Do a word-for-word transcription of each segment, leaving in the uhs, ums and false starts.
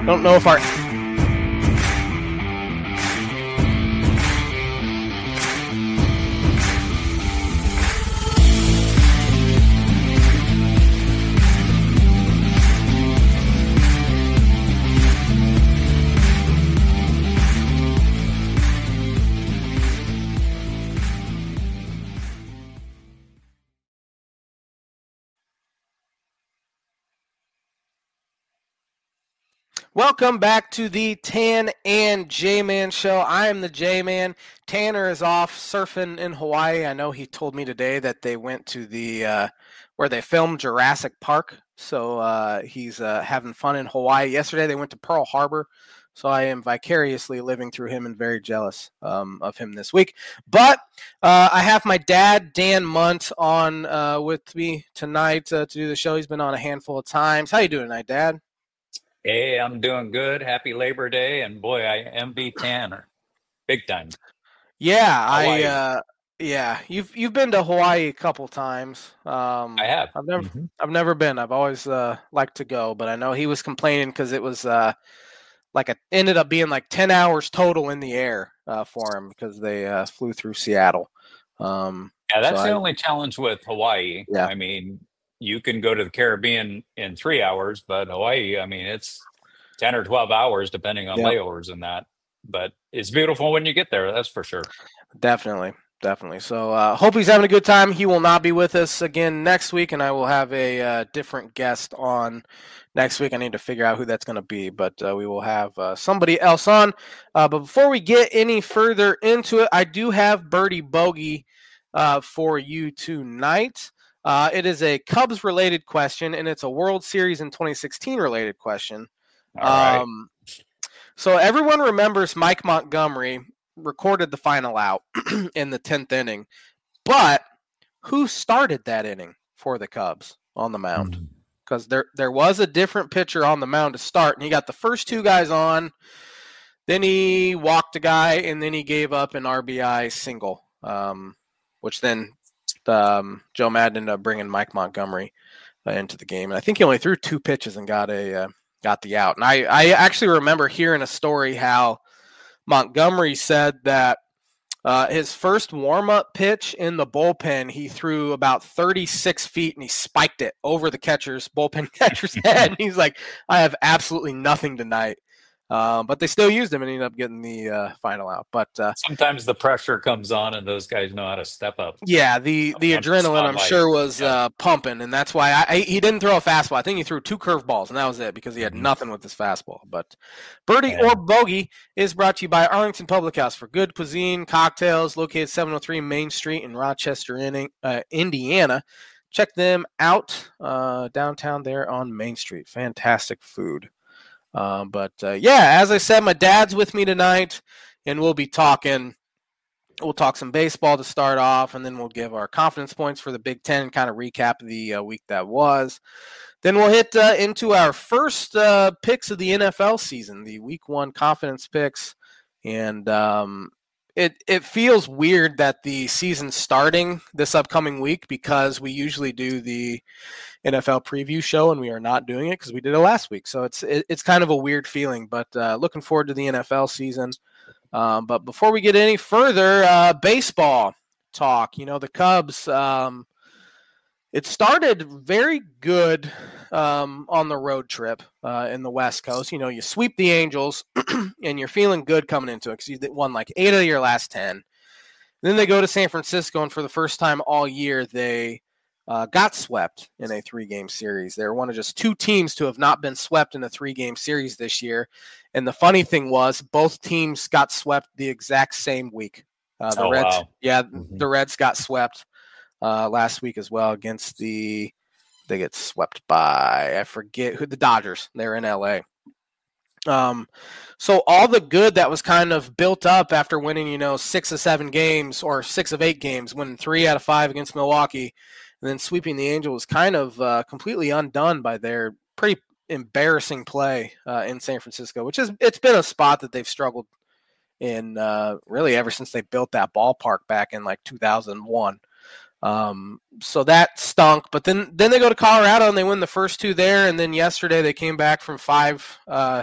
don't know if our Welcome back to the Tan and J-Man show. I am the J-Man. Tanner is off surfing in Hawaii. I know he told me today that they went to the uh, where they filmed Jurassic Park. So uh, he's uh, having fun in Hawaii. Yesterday they went to Pearl Harbor. So I am vicariously living through him and very jealous um, of him this week. But uh, I have my dad, Dan Munt, on uh, with me tonight uh, to do the show. He's been on a handful of times. How you doing tonight, Dad? Hey, I'm doing good. Happy Labor Day, and boy, I envy Tanner, big time. Yeah, Hawaii. I uh, yeah, you've you've been to Hawaii a couple times. Um, I have. I've never Mm-hmm. I've never been. I've always uh, liked to go, but I know he was complaining because it was uh, like a ended up being like ten hours total in the air uh, for him because they uh, flew through Seattle. Um, Yeah, that's so the I, only challenge with Hawaii. Yeah. I mean, you can go to the Caribbean in three hours, but Hawaii, I mean, it's ten or twelve hours depending on Yeah. layovers and that. But it's beautiful when you get there, that's for sure. Definitely. Definitely. So uh, hope he's having a good time. He will not be with us again next week, and I will have a uh, different guest on next week. I need to figure out who that's going to be, but uh, we will have uh, somebody else on. Uh, but before we get any further into it, I do have Birdie Bogey uh, for you tonight. Uh, it is a Cubs-related question, and it's a World Series in twenty sixteen related question. All right. Um, so everyone remembers Mike Montgomery recorded the final out in the tenth inning, but who started that inning for the Cubs on the mound? Because mm-hmm. there there was a different pitcher on the mound to start, and he got the first two guys on, then he walked a guy, and then he gave up an R B I single, um, which then um, Joe Madden ended up bringing Mike Montgomery uh, into the game. And I think he only threw two pitches and got a uh, got the out. And I, I actually remember hearing a story how Montgomery said that uh, his first warm-up pitch in the bullpen, he threw about thirty-six feet and he spiked it over the catcher's bullpen catcher's head. And he's like, I have absolutely nothing tonight. Uh, but they still used him and ended up getting the uh, final out. But uh, sometimes the pressure comes on and those guys know how to step up. Yeah, the, the adrenaline, I'm sure, was yeah. uh, pumping, and that's why I, I, he didn't throw a fastball. I think he threw two curveballs, and that was it because he had mm-hmm. nothing with his fastball. But Birdie yeah. or Bogey is brought to you by Arlington Public House for good cuisine, cocktails, located seven oh three Main Street in Rochester, uh, Indiana. Check them out uh, downtown there on Main Street. Fantastic food. Um, but, uh, yeah, as I said, my dad's with me tonight, and we'll be talking – we'll talk some baseball to start off, and then we'll give our confidence points for the Big Ten and kind of recap the uh, week that was. Then we'll hit uh, into our first uh, picks of the N F L season, the week one confidence picks. And um, it, it feels weird that the season's starting this upcoming week because we usually do the – N F L preview show, and we are not doing it because we did it last week. So it's it, it's kind of a weird feeling, but uh, looking forward to the N F L season. Um, but before we get any further, uh, baseball talk. You know, the Cubs, um, it started very good um, on the road trip uh, in the West Coast. You know, you sweep the Angels, and you're feeling good coming into it because you won like eight of your last ten. Then they go to San Francisco, and for the first time all year, they Uh, got swept in a three-game series. They're one of just two teams to have not been swept in a three-game series this year. And the funny thing was, both teams got swept the exact same week. Uh, the oh, Reds, wow. yeah, mm-hmm. the Reds got swept uh, last week as well against the. They get swept by I forget who the Dodgers. They're in L A. Um, so all the good that was kind of built up after winning, you know, six of seven games or six of eight games, winning three out of five against Milwaukee. And then sweeping the Angels was kind of uh, completely undone by their pretty embarrassing play uh, in San Francisco, which is it's been a spot that they've struggled in uh, really ever since they built that ballpark back in like two thousand one. Um, so that stunk. But then then they go to Colorado and they win the first two there. And then yesterday they came back from five uh,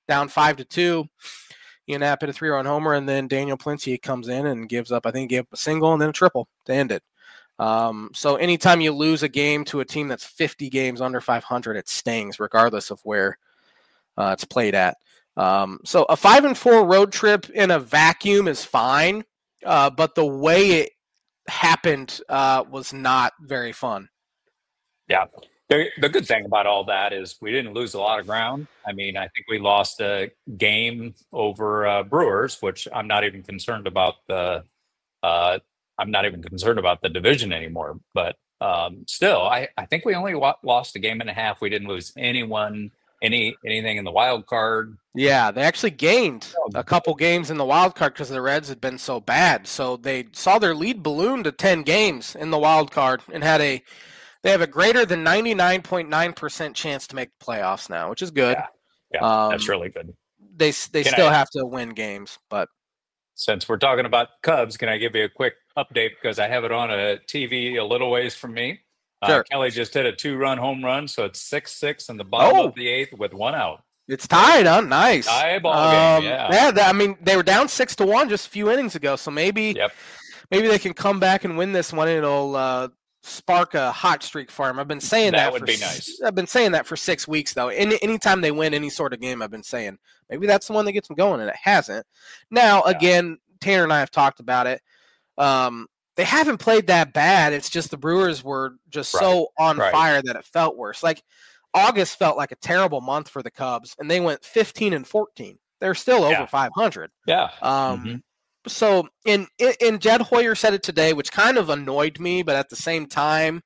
down five to two. Ian Happ hit a three-run homer, and then Daniel Palencia comes in and gives up, I think he gave up a single and then a triple to end it. Um, so anytime you lose a game to a team that's fifty games under five hundred, it stings, regardless of where uh, it's played at. Um, so a five and four road trip in a vacuum is fine, uh, but the way it happened uh, was not very fun. Yeah. The, the good thing about all that is we didn't lose a lot of ground. I mean, I think we lost a game over uh, Brewers, which I'm not even concerned about the. Uh, I'm not even concerned about the division anymore. But um, still, I, I think we only wa- lost a game and a half. We didn't lose anyone, any anything in the wild card. Yeah, they actually gained a couple games in the wild card because the Reds had been so bad. So they saw their lead balloon to ten games in the wild card and had a. They have a greater than ninety-nine point nine percent chance to make the playoffs now, which is good. Yeah, yeah um, that's really good. They they can still I, have to win games, but since we're talking about Cubs, can I give you a quick update because I have it on a T V a little ways from me? Sure. Uh, Kelly just hit a two-run home run, so it's six six in the bottom oh. of the eighth with one out. It's tied, huh? Nice. Tie ball um, game, yeah. Yeah, that, I mean, they were down six to one just a few innings ago, so maybe yep. maybe they can come back and win this one. And it'll uh, spark a hot streak for them. I've been saying that. That would for, be nice. I've been saying that for six weeks though. Any anytime they win any sort of game, I've been saying maybe that's the one that gets them going, and it hasn't. Now, yeah. again, Tanner and I have talked about it. Um, they haven't played that bad. It's just the Brewers were just right. so on right. fire that it felt worse. Like August felt like a terrible month for the Cubs, and they went fifteen and fourteen. They're still over yeah. five hundred. Yeah. Um, mm-hmm. So, in, in Jed Hoyer said it today, which kind of annoyed me, but at the same time,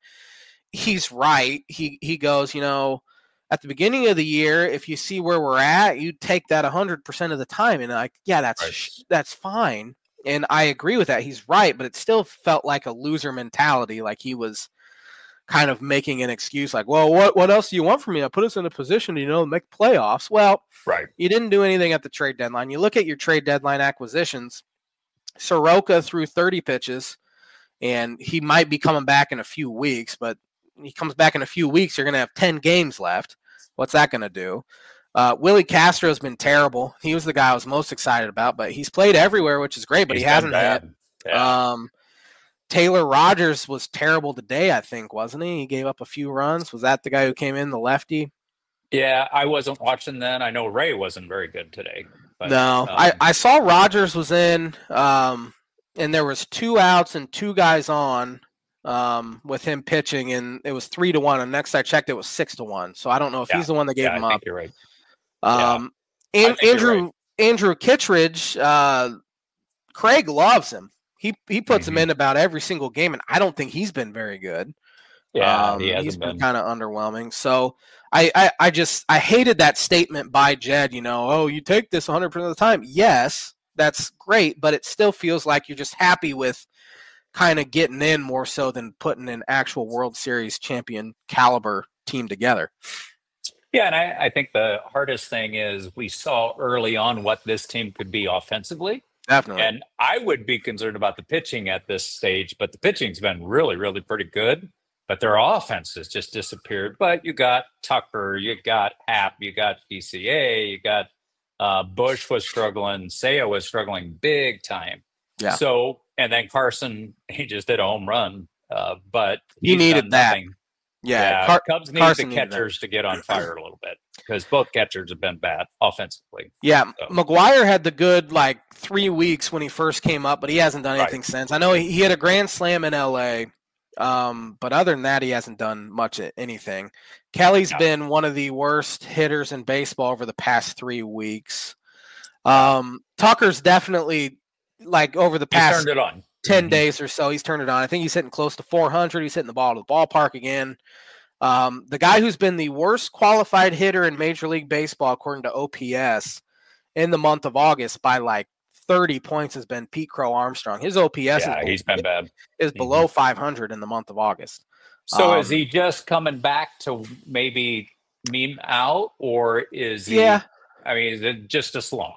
he's right. He he goes, you know, at the beginning of the year, if you see where we're at, you take that one hundred percent of the time. And like, yeah, that's right. that's fine. And I agree with that. He's right, but it still felt like a loser mentality, like he was kind of making an excuse like, well, what what else do you want from me? I put us in a position to, you know, make playoffs. Well, right. you didn't do anything at the trade deadline. You look at your trade deadline acquisitions. Soroka threw thirty pitches, and he might be coming back in a few weeks, but he comes back in a few weeks, you're going to have ten games left. What's that going to do? Uh, Willie Castro has been terrible. He was the guy I was most excited about, but he's played everywhere, which is great, but he's he hasn't bad. hit. Yeah. Um, Taylor Rogers was terrible today, I think, wasn't he? He gave up a few runs. Was that the guy who came in, the lefty? Yeah, I wasn't watching then. I know Ray wasn't very good today. But, no, um, I, I saw Rogers was in, um, and there was two outs and two guys on um, with him pitching, and it was three to one. And next I checked, it was six to one. So I don't know if yeah, he's the one that gave yeah, him I up. think you're right. Um, yeah, and, Andrew right. Andrew Kittredge, uh, Craig loves him. He he puts mm-hmm. him in about every single game, and I don't think he's been very good. Yeah, um, he hasn't he's been, been kind of underwhelming. So I, I, I just I hated that statement by Jed. You know, oh, you take this one hundred percent of the time. Yes, that's great, but it still feels like you're just happy with kind of getting in more so than putting an actual World Series champion caliber team together. Yeah, and I, I think the hardest thing is we saw early on what this team could be offensively. Definitely. And I would be concerned about the pitching at this stage, but the pitching's been really, really pretty good. But their offense has just disappeared. But you got Tucker, you got Happ, you got P C A, you got uh, Bush was struggling, Seiya was struggling big time. Yeah. So, and then Carson, he just did a home run, uh, but he needed that. Nothing. Yeah, yeah Car- Cubs need Carson the catchers to get on fire a little bit because both catchers have been bad offensively. Yeah, so. McGuire had the good like three weeks when he first came up, but he hasn't done anything right. since. I know he, he had a grand slam in L A, um, but other than that, he hasn't done much of anything. Kelly's no. been one of the worst hitters in baseball over the past three weeks. Um, Tucker's definitely like over the past he's turned it on. ten mm-hmm. days or so, he's turned it on. I think he's hitting close to four hundred. He's hitting the ball to the ballpark again. Um, the guy who's been the worst qualified hitter in Major League Baseball, according to O P S, in the month of August by like thirty points has been Pete Crow Armstrong. His O P S yeah, is, he's been bad. is below mm-hmm. five hundred in the month of August. So um, is he just coming back to maybe meme out, or is he? Yeah. I mean, is it just a slump?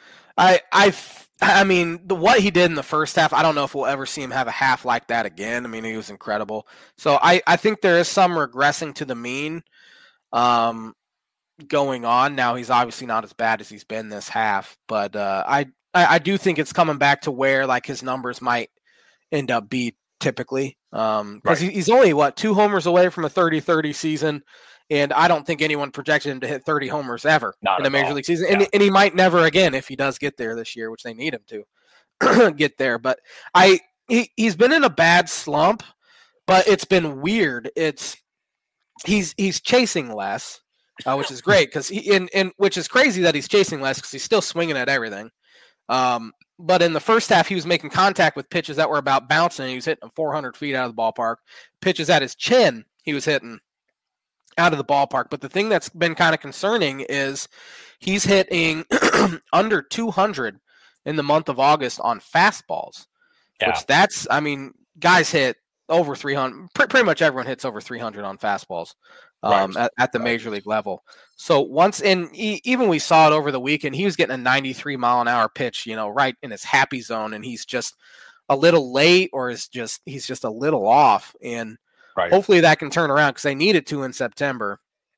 I I I mean, the what he did in the first half, I don't know if we'll ever see him have a half like that again. I mean, he was incredible. So I, I think there is some regressing to the mean. Um, going on. Now he's obviously not as bad as he's been this half, but uh, I, I I do think it's coming back to where like his numbers might end up be typically, um, because right. he's only what two homers away from a thirty thirty season. And I don't think anyone projected him to hit thirty homers ever Not in a major all. league season. Yeah. And, and he might never again if he does get there this year, which they need him to get there. But I he, he's been in a bad slump, but it's been weird. It's he's he's chasing less, uh, which is great because he and, and which is crazy that he's chasing less because he's still swinging at everything. Um, but in the first half, he was making contact with pitches that were about bouncing. He was hitting them four hundred feet out of the ballpark. Pitches at his chin, he was hitting out of the ballpark. But the thing that's been kind of concerning is he's hitting under two hundred in the month of August on fastballs, yeah. which that's, I mean, guys hit over three hundred. Pretty much everyone hits over three hundred on fastballs um, right. at, at the right. major league level. So once, and he, even we saw it over the weekend, he was getting a ninety-three mile an hour pitch, you know, right in his happy zone. And he's just a little late or is just, he's just a little off. And Right. hopefully that can turn around because they needed to in September.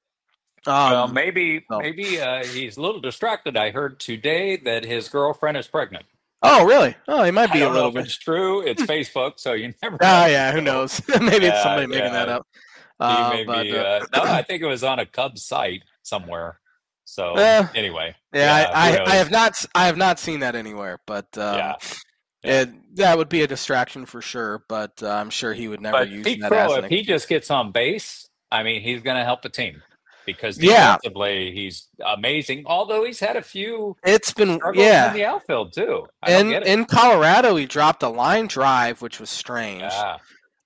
Um, well, maybe so. maybe uh, he's a little distracted. I heard today that his girlfriend is pregnant. Oh, really? Oh, he might be I don't a little know if bit. It's true. It's Facebook, so you never. Oh, yeah. Who knows? maybe yeah, it's somebody making yeah. that up. Uh, maybe, but, uh, uh, no, I think it was on a Cubs site somewhere. So uh, anyway, yeah, yeah I, I, I have not. I have not seen that anywhere, but um, yeah. Yeah. It, that would be a distraction for sure, but uh, I'm sure he would never but use Pete that. Crow, as an if he just gets on base, I mean, he's going to help the team because defensively yeah. he's amazing. Although he's had a few, it's been yeah in the outfield too. I in in Colorado, he dropped a line drive, which was strange. Yeah.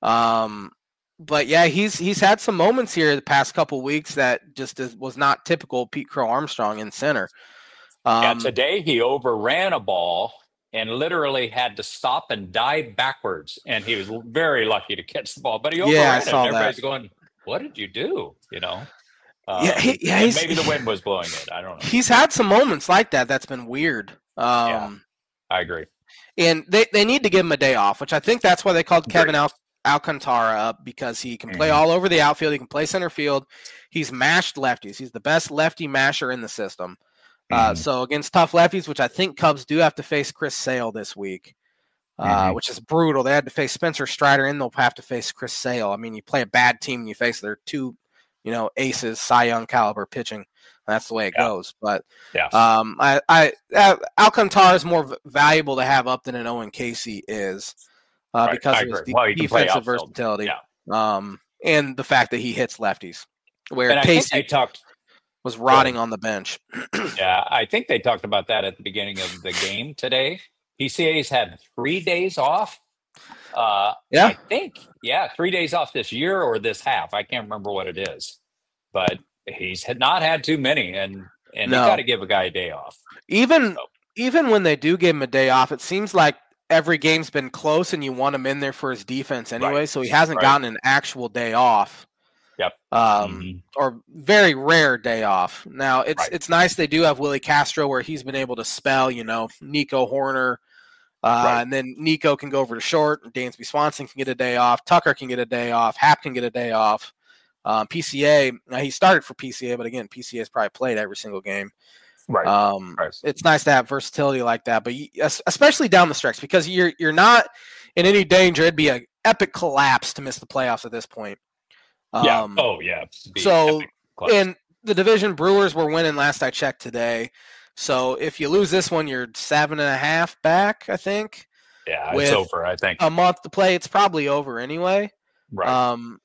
Um, but yeah, he's he's had some moments here the past couple weeks that just is, was not typical Pete Crow Armstrong in center. Um, yeah, today he overran a ball and literally had to stop and dive backwards. And he was very lucky to catch the ball. But he overran yeah, I it. saw Everybody's that. going, what did you do? You know? Um, yeah, he, yeah maybe the wind was blowing it. I don't know. He's had some moments like that. That's been weird. Um, yeah, I agree. And they, they need to give him a day off, which I think that's why they called Kevin Al- Alcantara up because he can play mm-hmm. all over the outfield. He can play center field. He's mashed lefties. He's the best lefty masher in the system. Uh, so against tough lefties, which I think Cubs do have to face Chris Sale this week, uh, mm-hmm. which is brutal. They had to face Spencer Strider, and they'll have to face Chris Sale. I mean, you play a bad team, and you face their two, you know, aces, Cy Young caliber pitching. That's the way it yeah. goes. But yeah. um, I, I uh, Alcantara is more v- valuable to have up than an Owen Casey is uh, right. because I of his de- well, defensive versatility yeah. um, and the fact that he hits lefties. Where and Casey I think they talked. was rotting yeah. on the bench. yeah, I think they talked about that at the beginning of the game today. P C A's had three days off. Uh, yeah. I think, yeah, three days off this year or this half. I can't remember what it is. But he's had not had too many, and, and no. you got to give a guy a day off. Even so. even when they do give him a day off, it seems like every game's been close and you want him in there for his defense anyway, right. so he hasn't right. gotten an actual day off. Yep. Um, mm-hmm. or very rare day off. Now it's right. it's nice they do have Willie Castro where he's been able to spell, you know, Nico Horner, uh, right. and then Nico can go over to short. And Dansby Swanson can get a day off. Tucker can get a day off. Happ can get a day off. Um, P C A. Now he started for P C A, but again, P C A's probably played every single game. Right. Um, right. It's nice to have versatility like that, but you, especially down the stretch because you're you're not in any danger. It'd be an epic collapse to miss the playoffs at this point. Yeah. Um, oh, yeah. So, in the division, Brewers were winning last I checked today. So, if you lose this one, you're seven and a half back, I think. Yeah, it's over, I think. A month to play, it's probably over anyway. Right. Um,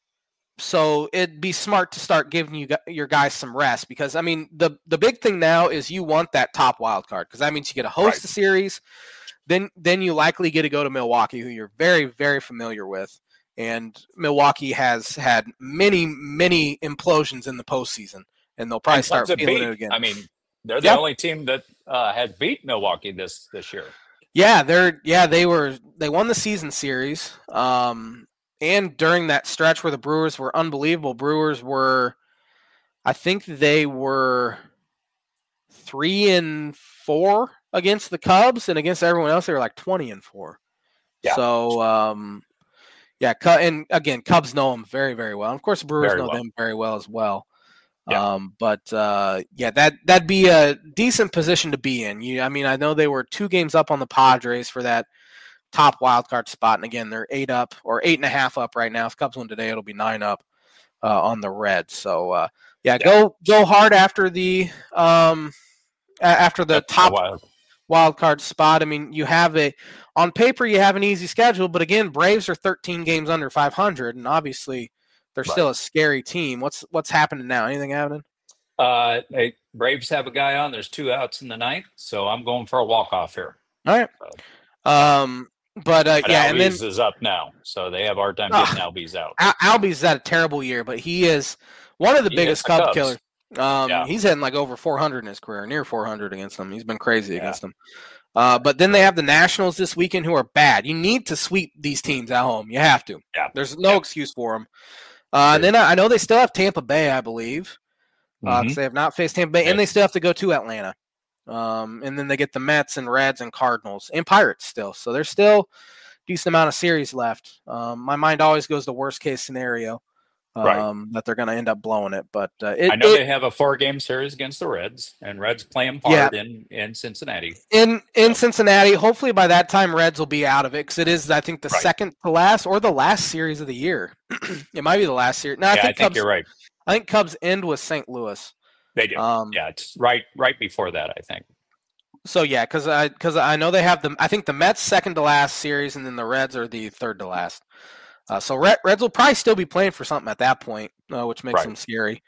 so, it'd be smart to start giving you your guys some rest because, I mean, the, the big thing now is you want that top wild card because that means you get to host right. the series. Then, then you likely get to go to Milwaukee, who you're very, very familiar with. And Milwaukee has had many, many implosions in the postseason, and they'll probably and start feeling beat. it again. I mean, they're the yep. only team that uh, has beat Milwaukee this this year. Yeah, they're yeah they were they won the season series, um, and during that stretch where the Brewers were unbelievable, Brewers were, I think they were three and four against the Cubs, and against everyone else they were like twenty and four. Yeah. So. Um, Yeah, and again, Cubs know them very, very well. And of course, the Brewers very know well. them very well as well. Yeah. Um, but uh, yeah, that that'd be a decent position to be in. You, I mean, I know they were two games up on the Padres for that top wild card spot, and again, they're eight up or eight and a half up right now. If Cubs win today, it'll be nine up uh, on the Reds. So uh, yeah, yeah, go go hard after the um, after the That's top wild. wild card spot. I mean, you have a on paper you have an easy schedule, but again, Braves are thirteen games under five hundred, and obviously they're right. still a scary team. What's what's happening now? Anything happening? Uh, they, Braves have a guy on. There's two outs in the ninth, so I'm going for a walk-off here. All right. So, um, but, uh, but yeah, Albies and then is up now, so they have a hard time getting uh, Albies out. Al- Albies had a terrible year, but he is one of the he biggest Cub Cubs. killers. Um, yeah. He's hitting like over four hundred in his career, near four hundred against them. He's been crazy yeah. against them. Uh, but then they have the Nationals this weekend, who are bad. You need to sweep these teams at home. You have to. Yeah. There's no yeah. excuse for them. Uh, and then I know they still have Tampa Bay, I believe, because uh, mm-hmm. they have not faced Tampa Bay, and they still have to go to Atlanta. Um, and then they get the Mets and Reds and Cardinals and Pirates still. So there's still a decent amount of series left. Um, my mind always goes to worst case scenario. Um, right. That they're going to end up blowing it, but uh, it, I know it, they have a four-game series against the Reds, and Reds play them hard yeah. in, in Cincinnati. In in so. Cincinnati, hopefully by that time Reds will be out of it because it is, I think, the right. second to last or the last series of the year. It might be the last series. No, I yeah, think, I think Cubs, you're right. I think Cubs end with Saint Louis. They do. Um, yeah, it's right right before that, I think. So yeah, because I because I know they have the I think the Mets second to last series, and then the Reds are the third to last. Uh, so Red, Reds will probably still be playing for something at that point, uh, which makes right. them scary.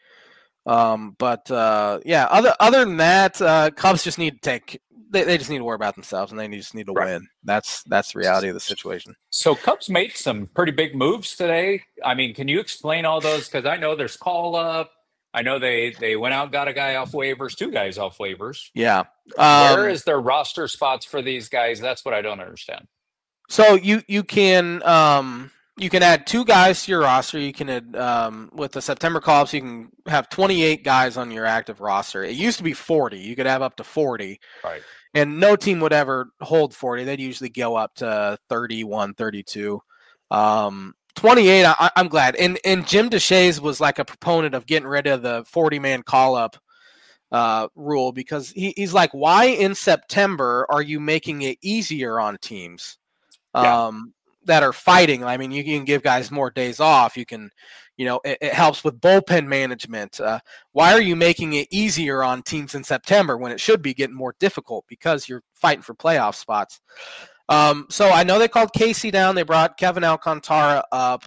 Um, but uh, yeah, other other than that, uh, Cubs just need to take. They, they just need to worry about themselves, and they just need to right. win. That's that's the reality of the situation. So Cubs made some pretty big moves today. I mean, can you explain all those? Because I know there's call up. I know they they went out and got a guy off waivers, two guys off waivers. Yeah. Um, Where is their roster spots for these guys? That's what I don't understand. So you you can. Um, You can add two guys to your roster. You can add, um, with the September call-ups, you can have twenty-eight guys on your active roster. It used to be forty. You could have up to forty. Right. And no team would ever hold forty. They'd usually go up to thirty-one, thirty-two. Um, twenty-eight, I, I'm glad. And and Jim Deshaies was like a proponent of getting rid of the forty-man call-up uh, rule because he, he's like, why in September are you making it easier on teams? Yeah. Um that are fighting. I mean, you can give guys more days off. You can, you know, it, it helps with bullpen management. Uh, why are you making it easier on teams in September when it should be getting more difficult because you're fighting for playoff spots? Um, so I know they called Casey down. They brought Kevin Alcantara up.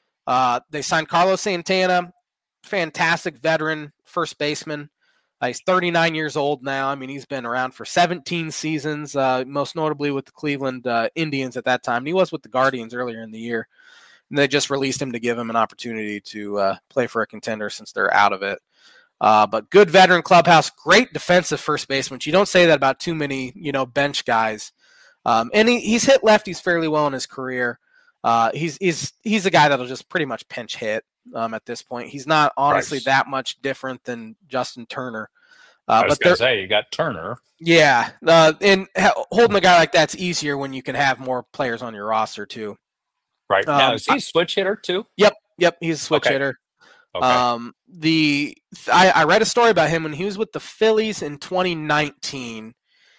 Uh, they signed Carlos Santana, fantastic veteran first baseman. Uh, he's thirty-nine years old now. I mean, he's been around for seventeen seasons, uh, most notably with the Cleveland uh, Indians at that time. And he was with the Guardians earlier in the year. And they just released him to give him an opportunity to uh, play for a contender since they're out of it. Uh, but good veteran clubhouse, great defensive first baseman. You don't say that about too many, you know, bench guys. Um, and he, he's hit lefties fairly well in his career. Uh, he's he's he's a guy that'll just pretty much pinch hit. Um, at this point, he's not honestly right. that much different than Justin Turner. Uh, I was but going to say you got Turner. Yeah, uh, and ha- holding a guy like that's easier when you can have more players on your roster too. Right um, now, is he a switch hitter too? Yep, yep, he's a switch okay. hitter. Okay. Um, the I, I read a story about him when he was with the Phillies in twenty nineteen.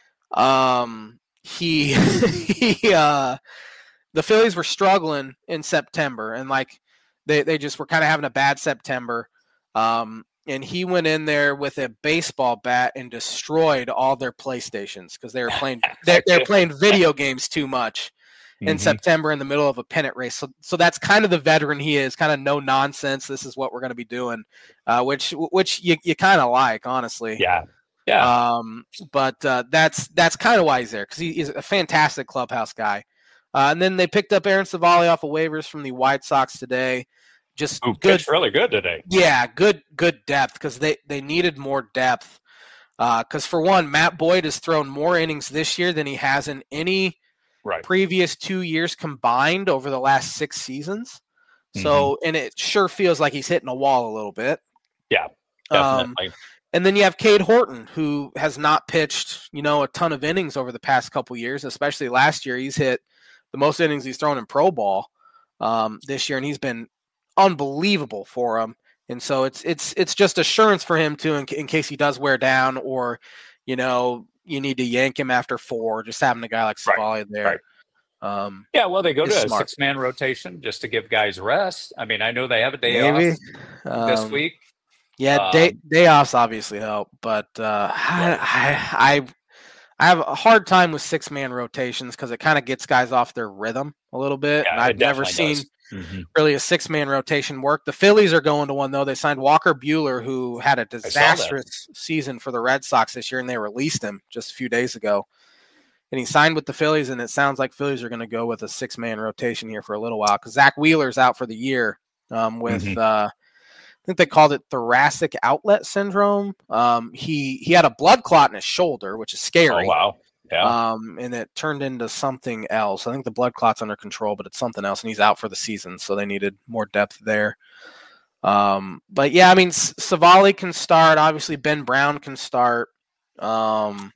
Um, he he uh, the Phillies were struggling in September, and like. They they just were kind of having a bad September, um, and he went in there with a baseball bat and destroyed all their PlayStations because they were playing they they're playing video games too much in mm-hmm. September in the middle of a pennant race. So so that's kind of the veteran he is, kind of no nonsense. This is what we're going to be doing, uh, which which you you kind of like, honestly. Yeah, yeah. Um, but uh, that's that's kind of why he's there because he, he's a fantastic clubhouse guy. Uh, and then they picked up Aaron Savali off of waivers from the White Sox today. Just Ooh, good, really good today. Yeah, good, good depth because they, they needed more depth. Because uh, for one, Matt Boyd has thrown more innings this year than he has in any right. previous two years combined over the last six seasons. Mm-hmm. So, and it sure feels like he's hitting a wall a little bit. Yeah, definitely. Um, and then you have Cade Horton, who has not pitched, you know, a ton of innings over the past couple years, especially last year. He's hit the most innings he's thrown in pro ball um, this year, and he's been unbelievable for him And so it's it's it's just assurance for him too, in, in case he does wear down, or you know you need to yank him after four. Just having a guy like Civale right, there. Right. Um, yeah, well, they go to a smart. six-man rotation just to give guys rest. I mean, I know they have a day Maybe. off this um, week. Yeah, um, day day offs obviously help, but uh, right. I, I I have a hard time with six-man rotations because it kind of gets guys off their rhythm a little bit. Yeah, and I've never seen mm-hmm. really a six-man rotation work. The Phillies are going to one, though. They signed Walker Buehler, who had a disastrous season for the Red Sox this year, and they released him just a few days ago. And he signed with the Phillies, and it sounds like Phillies are going to go with a six-man rotation here for a little while because Zach Wheeler's out for the year um, with mm-hmm. uh, – I think they called it thoracic outlet syndrome. Um, he he had a blood clot in his shoulder, which is scary. Oh, wow. Yeah. Um, and it turned into something else. I think the blood clot's under control, but it's something else, and he's out for the season, so they needed more depth there. Um, but, yeah, I mean, Civale can start. Obviously, Ben Brown can start. Um,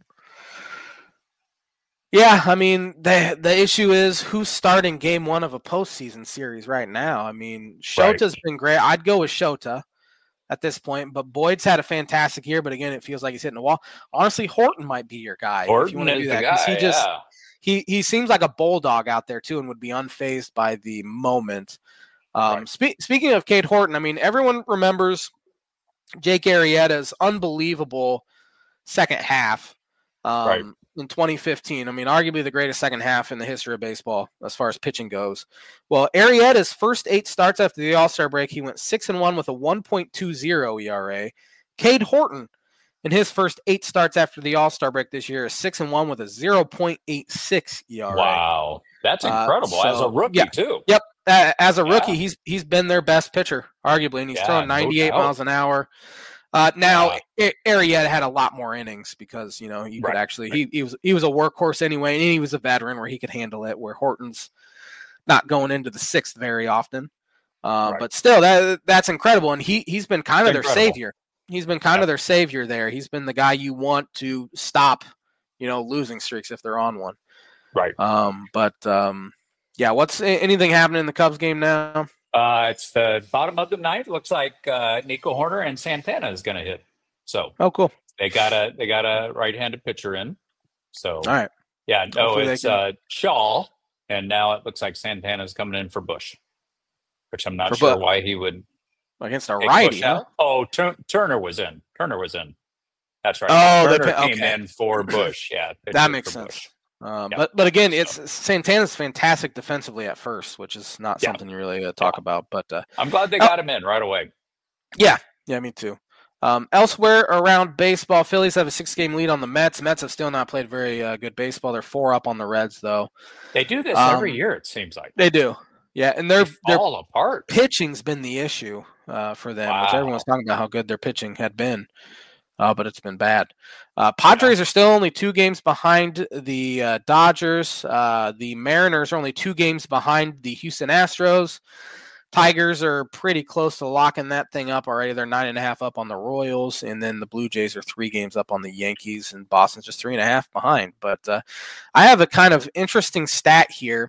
yeah, I mean, the the issue is who's starting game one of a postseason series right now. I mean, Shota's right. been great. I'd go with Shota at this point, but Boyd's had a fantastic year, but again, it feels like he's hitting the wall. Honestly, Horton might be your guy. Horton if you want to is do that. the guy, he just yeah. he he seems like a bulldog out there too, and would be unfazed by the moment. Um, right. spe- speaking of Cade Horton, I mean, everyone remembers Jake Arrieta's unbelievable second half. Um, right. In twenty fifteen, I mean, arguably the greatest second half in the history of baseball as far as pitching goes. Well, Arrieta's first eight starts after the All-Star break, he went six and one with a one point two oh E R A. Cade Horton, in his first eight starts after the All-Star break this year, is six and one with a zero point eight six E R A. Wow, that's incredible uh, so, as a rookie yeah, too. Yep, uh, as a rookie, yeah. he's he's been their best pitcher, arguably, and he's yeah, throwing ninety-eight no miles an hour. Uh, now, yeah. Arrieta had a lot more innings because, you know, you right. could actually, he, he was he was a workhorse anyway, and he was a veteran where he could handle it, where Horton's not going into the sixth very often. Uh, right. But still, that that's incredible, and he, he's been kind of their savior. He's been kind yeah. of their savior there. He's been the guy you want to stop, you know, losing streaks if they're on one. Right. Um, but, um, yeah, what's anything happening in the Cubs game now? Uh, it's the bottom of the ninth. Looks like uh, Nico Hoerner and Santana is going to hit. So, oh, cool. They got a they got a right-handed pitcher in. So, all right. Yeah, no, Hopefully it's can... uh, Shaw, and now it looks like Santana's coming in for Bush, which I'm not for sure Bush. why he would against a righty. Huh? Oh, Tur- Turner was in. Turner was in. That's right. Oh, Turner the, okay. came in for Bush. Yeah, that makes sense. Bush. Um, yeah. But but again, it's Santana's fantastic defensively at first, which is not yeah. something you really uh, talk yeah. about. But uh, I'm glad they got uh, him in right away. Yeah, yeah, me too. Um, elsewhere around baseball, Phillies have a six-game lead on the Mets. Mets have still not played very uh, good baseball. They're four up on the Reds, though. They do this um, every year, it seems like. They do. Yeah, and they're, they fall apart. Pitching's been the issue uh, for them, wow. which everyone's talking about how good their pitching had been. Uh, but it's been bad. Uh, Padres are still only two games behind the uh, Dodgers. Uh, the Mariners are only two games behind the Houston Astros. Tigers are pretty close to locking that thing up already. They're nine and a half up on the Royals, and then the Blue Jays are three games up on the Yankees, and Boston's just three and a half behind. But uh, I have a kind of interesting stat here.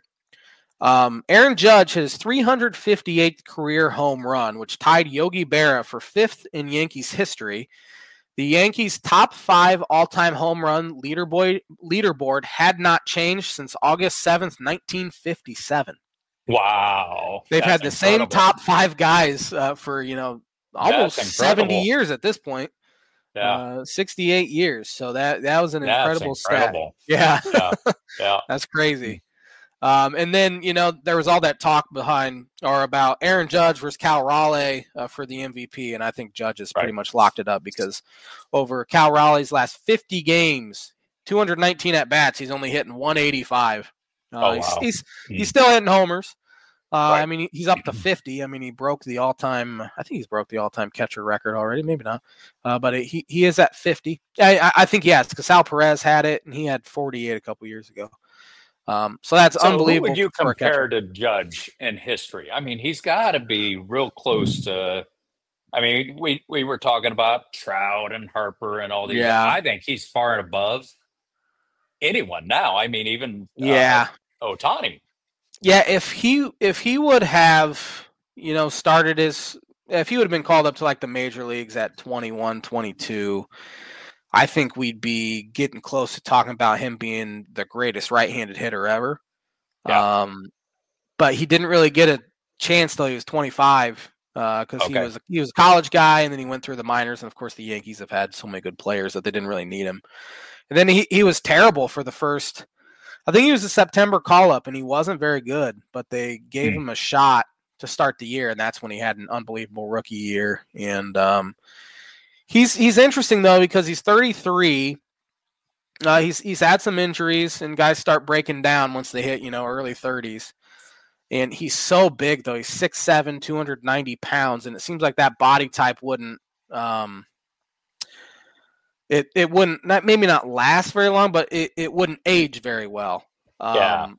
Um, Aaron Judge his three hundred fifty-eighth career home run, which tied Yogi Berra for fifth in Yankees history. The Yankees' top five all-time home run leaderboard, leaderboard had not changed since August seventh, nineteen fifty-seven. Wow. They've had the incredible. same top five guys uh, for, you know, almost seventy years at this point. Yeah. Uh, sixty-eight years. So that, that was an That's incredible, incredible stat. Yeah. Yeah. yeah. That's crazy. Um, and then, you know, there was all that talk behind or about Aaron Judge versus Cal Raleigh uh, for the M V P. And I think Judge has pretty right. much locked it up because over Cal Raleigh's last fifty games, two hundred nineteen at bats, he's only hitting one eighty-five. Uh, oh, wow. he's, he's, hmm. he's still hitting homers. Uh, right. I mean, he's up to fifty. I mean, he broke the all-time, I think he's broke the all-time catcher record already. Maybe not. Uh, but it, he, he is at fifty. I, I think he has because Sal Perez had it and he had forty-eight a couple years ago. Um, so that's so unbelievable. Who would you compare to Judge in history? I mean, he's got to be real close to. I mean, we we were talking about Trout and Harper and all these. Yeah. I think he's far above anyone now. I mean, even yeah, uh, Ohtani. Yeah, if he if he would have you know started his if he would have been called up to like the major leagues at twenty-one, twenty-two, I think we'd be getting close to talking about him being the greatest right-handed hitter ever. Yeah. Um, but he didn't really get a chance till he was twenty-five because uh, okay. he was he was a college guy, and then he went through the minors. And of course, the Yankees have had so many good players that they didn't really need him. And then he, he was terrible for the first. I think he was a September call-up, and he wasn't very good. But they gave hmm. him a shot to start the year, and that's when he had an unbelievable rookie year. And um, he's he's interesting though because he's thirty-three. Uh, he's he's had some injuries, and guys start breaking down once they hit you know early thirties. And he's so big though; he's six seven, two hundred ninety pounds, and it seems like that body type wouldn't um, it it wouldn't not maybe not last very long, but it, it wouldn't age very well. Um, yeah.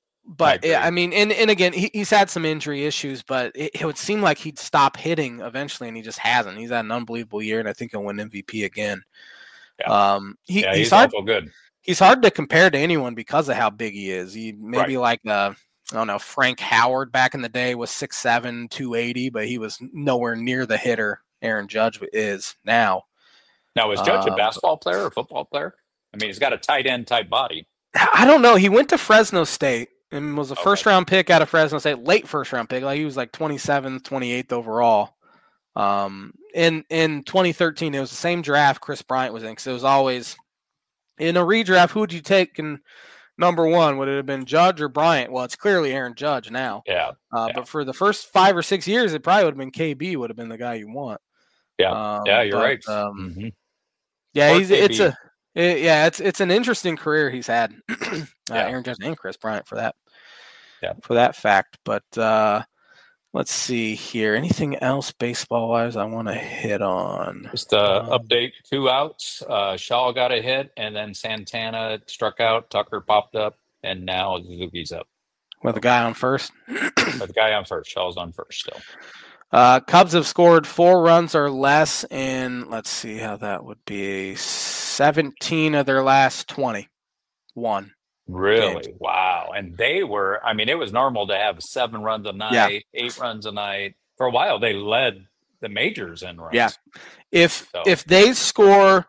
But I, I mean, and, and again, he, he's had some injury issues, but it, it would seem like he'd stop hitting eventually, and he just hasn't. He's had an unbelievable year, and I think he'll win M V P again. Yeah. Um, he, yeah, he's, he's hard, awful good. He's hard to compare to anyone because of how big he is. He maybe right. like uh, I don't know, Frank Howard back in the day was six seven, two eighty, but he was nowhere near the hitter Aaron Judge is now. Now, is Judge um, a basketball player or a football player? I mean, he's got a tight end type body. I don't know. He went to Fresno State and was a okay. first round pick out of Fresno State, late first round pick. Like he was like twenty-seventh, twenty-eighth overall. Um, in in twenty thirteen, it was the same draft Chris Bryant was in because it was always in a redraft. Who would you take in number one? Would it have been Judge or Bryant? Well, it's clearly Aaron Judge now. Yeah. Uh, yeah. But for the first five or six years, it probably would have been K B. Would have been the guy you want. Yeah. Um, yeah, you're but, right. Um, mm-hmm. Yeah, he's it's a it, yeah it's it's an interesting career he's had. uh, yeah. Aaron Judge and Chris Bryant for that. Yeah. For that fact, but. Uh, Let's see here. Anything else baseball-wise I want to hit on? Just uh, um, update, two outs. Uh, Shaw got a hit, and then Santana struck out. Tucker popped up, and now Suzuki's up. With the guy on first? With the guy on first. Shaw's on first still. Uh, Cubs have scored four runs or less in, let's see how that would be, seventeen of their last twenty-one. Really? Games. Wow. And they were, I mean, it was normal to have seven runs a night, yeah. eight runs a night. For a while, they led the majors in runs. Yeah. If so. if they score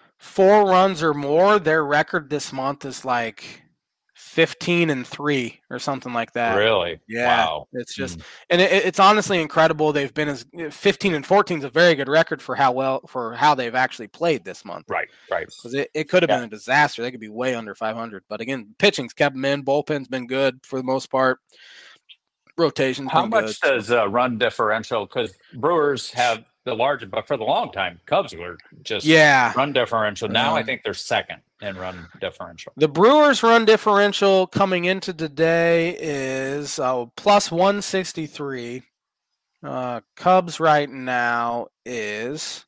four runs or more, their record this month is like fifteen and three or something like that. Really? Yeah. Wow. It's just, mm. and it, it's honestly incredible. They've been as fifteen and fourteen is a very good record for how well, for how they've actually played this month. Right. Right. Because it, it could have yeah. been a disaster. They could be way under five hundred. But again, pitching's kept them in. Bullpen's been good for the most part. Rotation's How been much good. does uh, run differential? Because Brewers have the largest, but for the long time, Cubs were just yeah. run differential. Now um, I think they're second in run differential. The Brewers' run differential coming into today is uh, plus one sixty-three. Uh, Cubs right now is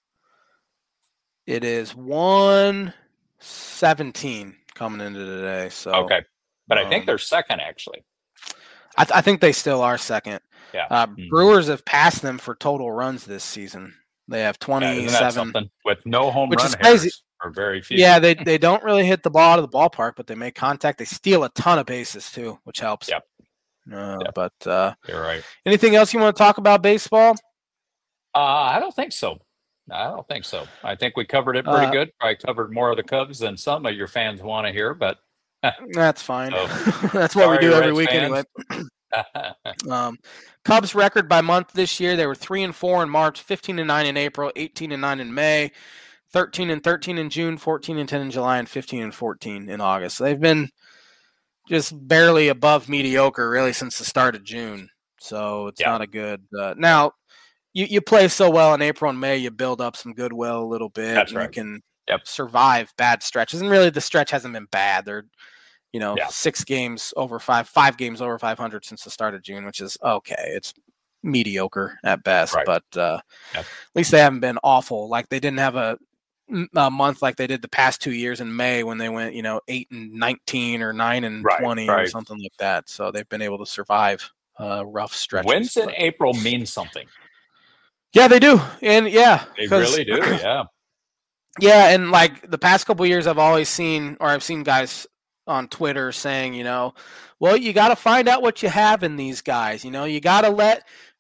it is one seventeen coming into today. So okay, but um, I think they're second actually. I, th- I think they still are second. Yeah. Uh, mm-hmm. Brewers have passed them for total runs this season. They have twenty-seven, yeah, with no home which run is crazy. Or very few. Yeah, they they don't really hit the ball out of the ballpark, but they make contact. They steal a ton of bases too, which helps. Yep. Uh, yep. But uh, you're right. Anything else you want to talk about baseball? Uh, I don't think so. I don't think so. I think we covered it pretty uh, good. Probably covered more of the Cubs than some of your fans want to hear, but that's fine. So, that's what we do every Reds week fans. anyway. um, Cubs record by month this year: they were three and four in March, fifteen and nine in April, eighteen and nine in May, thirteen and thirteen in June, fourteen and ten in July, and fifteen and fourteen in August. So they've been just barely above mediocre really since the start of June. So it's yeah. not a good. Uh, now you you play so well in April and May, you build up some goodwill a little bit. That's and right. You can yep. survive bad stretches, and really the stretch hasn't been bad. They're You know, yeah. six games over five, five games over five hundred since the start of June, which is okay. It's mediocre at best, right. but uh, yep. at least they haven't been awful. Like they didn't have a, a month like they did the past two years in May when they went, you know, eight and nineteen or nine and right, twenty right. or something like that. So they've been able to survive uh, rough stretches. Wins in but... April means something. Yeah, they do, and yeah, they really do. Yeah, yeah, and like the past couple of years, I've always seen, or I've seen guys on Twitter saying, you know, well, you got to find out what you have in these guys. You know, you got to let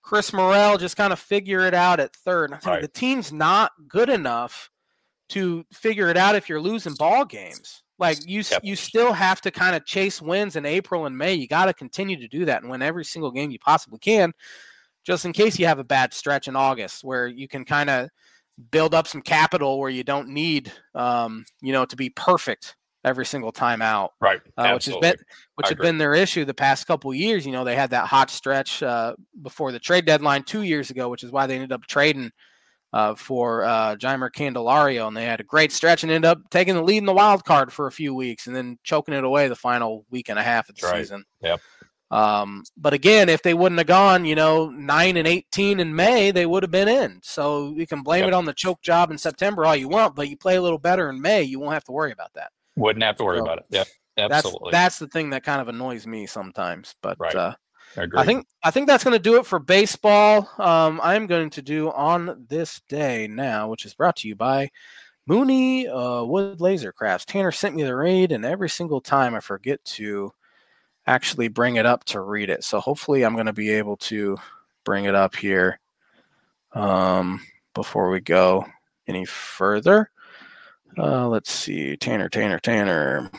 Chris Morrell just kind of figure it out at third. And I think Right. the team's not good enough to figure it out if you're losing ball games. Like you, Yep. you still have to kind of chase wins in April and May. You got to continue to do that and win every single game you possibly can, just in case you have a bad stretch in August where you can kind of build up some capital where you don't need, um, you know, to be perfect every single time out. Right. Uh, which has been, which I has agree. been their issue the past couple of years. You know, they had that hot stretch uh, before the trade deadline two years ago, which is why they ended up trading uh, for uh, Jeimer Candelario, and they had a great stretch and ended up taking the lead in the wild card for a few weeks and then choking it away the final week and a half of the Right. season. Yep. Um, but again, if they wouldn't have gone, you know, nine and eighteen in May, they would have been in. So you can blame Yep. it on the choke job in September all you want, but you play a little better in May, you won't have to worry about that. Wouldn't have to worry So, about it. Yep. That's Absolutely. that's the thing that kind of annoys me sometimes. But Right. uh, I agree. I think I think that's going to do it for baseball. Um, I'm going to do On This Day now, which is brought to you by Mooney uh, Wood Laser Crafts. Tanner sent me the read, and every single time I forget to actually bring it up to read it. So hopefully I'm going to be able to bring it up here um, before we go any further. Uh, let's see. Tanner, Tanner, Tanner.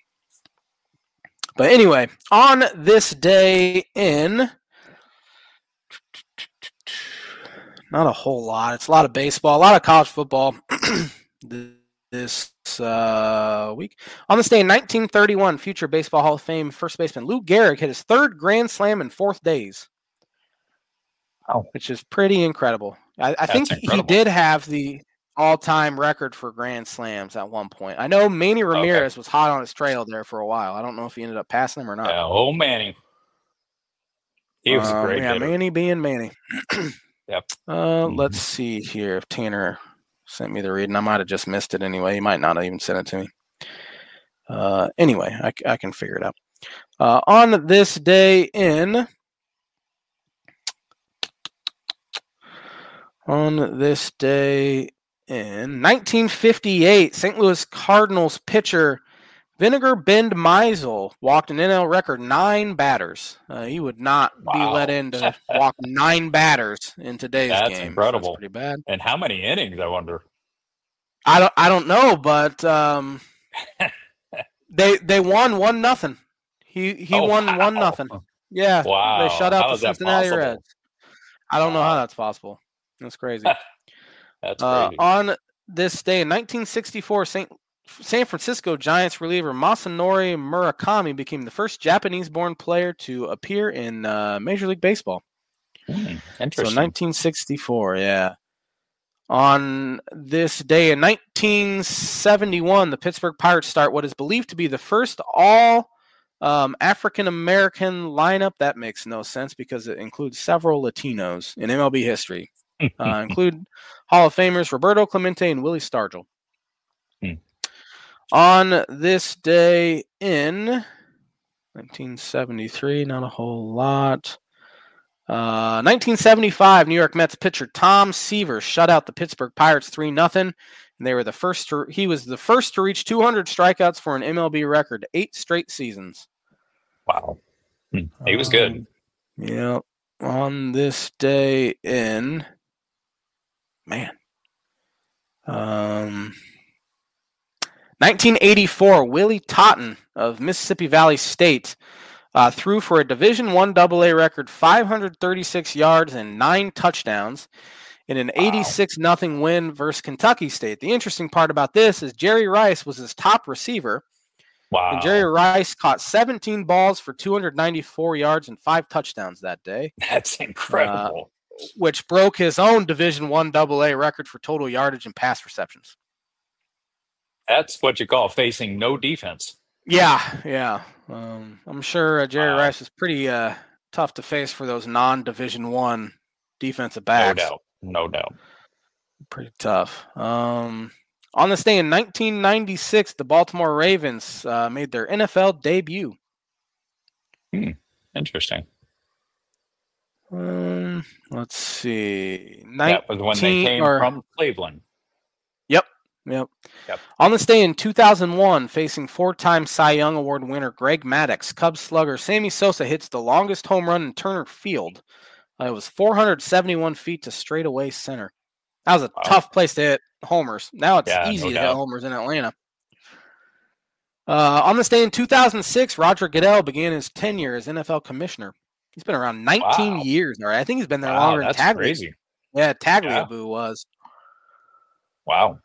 But anyway, on this day in, not a whole lot. It's a lot of baseball, a lot of college football this uh, week. On this day in nineteen thirty-one, future Baseball Hall of Fame first baseman Lou Gehrig hit his third grand slam in fourth days. Wow. Which is pretty incredible. I, I think incredible. he did have the all-time record for grand slams at one point. I know Manny Ramirez okay. was hot on his trail there for a while. I don't know if he ended up passing him or not. Yeah, oh, Manny. He was um, a great Yeah, hitter. Manny being Manny. Yep. Uh, Mm-hmm. Let's see here if Tanner sent me the read, and I might have just missed it anyway. He might not have even sent it to me. Uh, anyway, I, I can figure it out. Uh, on this day in... On this day in nineteen fifty-eight, Saint Louis Cardinals pitcher Vinegar Bend Meisel walked an N L record nine batters. Uh, he would not Wow. be let in to walk nine batters in today's That's game. incredible. That's pretty bad. And how many innings, I wonder? I don't. I don't know, but um, they they won one nothing. He he Oh, won wow. one nothing. Yeah. Wow. They shut out How the is that Cincinnati possible? Reds. I don't know Wow. how that's possible. That's crazy. That's Uh, crazy. on this day in nineteen sixty-four, Saint San Francisco Giants reliever Masanori Murakami became the first Japanese-born player to appear in uh, Major League Baseball. Hmm, So interesting. nineteen sixty-four, yeah. On this day in nineteen seventy-one, the Pittsburgh Pirates start what is believed to be the first all um, African-American lineup. That makes no sense because it includes several Latinos in M L B history. uh, include Hall of Famers Roberto Clemente and Willie Stargell. Hmm. On this day in nineteen seventy-three, not a whole lot. Uh, nineteen seventy-five, New York Mets pitcher Tom Seaver shut out the Pittsburgh Pirates three nothing, and they were the first to, he was the first to reach two hundred strikeouts for an M L B record, eight straight seasons. Wow. Hmm. He was good. Um, yeah. On this day in, man, um, nineteen eighty-four, Willie Totten of Mississippi Valley State uh, threw for a Division One Double A record five hundred thirty-six yards and nine touchdowns in an eighty-six nothing win versus Kentucky State. The interesting part about this is Jerry Rice was his top receiver. Wow. And Jerry Rice caught seventeen balls for two hundred ninety-four yards and five touchdowns that day. That's incredible. Uh, which broke his own Division One Double A record for total yardage and pass receptions. That's what you call facing no defense. Yeah, yeah. Um, I'm sure uh, Jerry Wow. Rice is pretty uh, tough to face for those non-Division One defensive backs. No doubt. No doubt. Pretty tough. Um, on this day in nineteen ninety-six, the Baltimore Ravens uh, made their N F L debut. Hmm. Interesting. Um, let's see. That was when they came or, from Cleveland. Yep. Yep. Yep. On this day in two thousand one, facing four-time Cy Young Award winner Greg Maddux, Cubs slugger Sammy Sosa hits the longest home run in Turner Field Uh, it was four hundred seventy-one feet to straightaway center. That was a wow. tough place to hit homers. Now it's yeah, easy no to doubt. hit homers in Atlanta. Uh, on this day in two thousand six, Roger Goodell began his tenure as N F L commissioner. He's been around nineteen wow. years. All right, I think he's been there wow, longer than Tagliabue. Crazy. Yeah, Tagliabue yeah. was. Wow.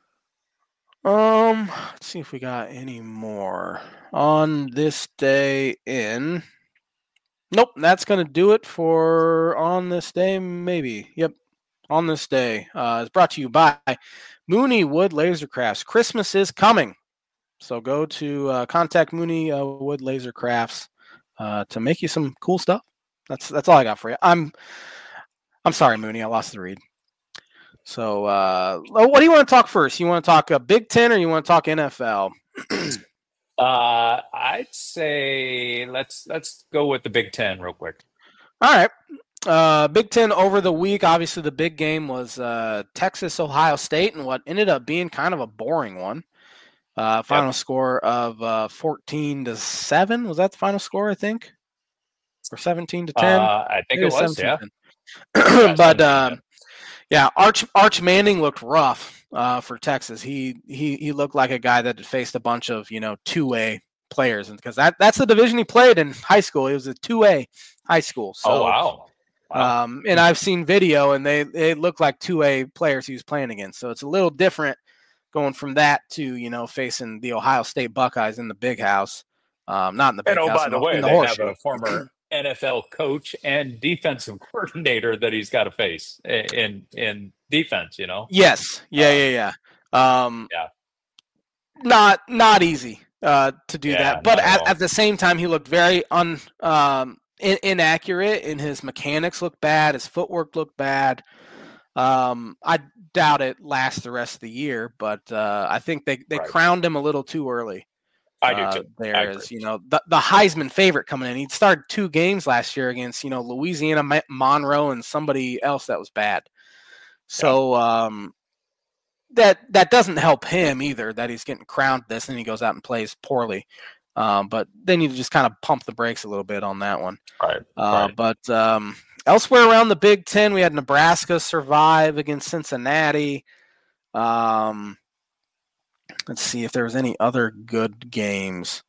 Um, let's see if we got any more on this day in. Nope, that's gonna do it for on this day. Maybe. Yep, on this day. Uh, it's brought to you by Mooney Wood Laser Crafts. Christmas is coming. So go to uh, contact Mooney uh, Wood Laser Crafts uh, to make you some cool stuff. That's that's all I got for you. I'm I'm sorry, Mooney. I lost the read. So uh, what do you want to talk first? You want to talk uh, Big Ten or you want to talk N F L? uh, I'd say let's let's go with the Big Ten real quick. All right. Uh, Big Ten over the week. Obviously, the big game was uh, Texas Ohio State, and what ended up being kind of a boring one. Uh, final yep. score of uh, fourteen to seven. Was that the final score, I think? Or seventeen to ten? Uh, I think Maybe it was, yeah. But, uh, yeah, Arch Arch Manning looked rough uh, for Texas. He, he he looked like a guy that had faced a bunch of, you know, two-way players. And because that, that's the division he played in high school. It was a two-way high school. So, oh, wow. wow. Um, and I've seen video, and they, they look like two-way players he was playing against. So it's a little different. Going from that to, you know, facing the Ohio State Buckeyes in the big house. Um, not in the big and, house. Oh, by the way, the they have a former N F L coach and defensive coordinator that he's got to face in in defense, you know? Yes. Yeah, um, yeah, yeah. Um, yeah. Not not easy uh, to do yeah, that. But at, at, at the same time, he looked very un um, in, inaccurate, and his mechanics looked bad. His footwork looked bad. Um, I doubt it lasts the rest of the year, but uh, I think they, they right. crowned him a little too early. I do too. Uh, there is, you know, the, the Heisman favorite coming in. He started two games last year against, you know, Louisiana, Monroe, and somebody else that was bad. So yeah. um, that that doesn't help him either, that he's getting crowned this and he goes out and plays poorly. Um, but then you just kind of pump the brakes a little bit on that one. Right. Uh, right. But um, elsewhere around the Big Ten, we had Nebraska survive against Cincinnati. Um, let's see if there was any other good games.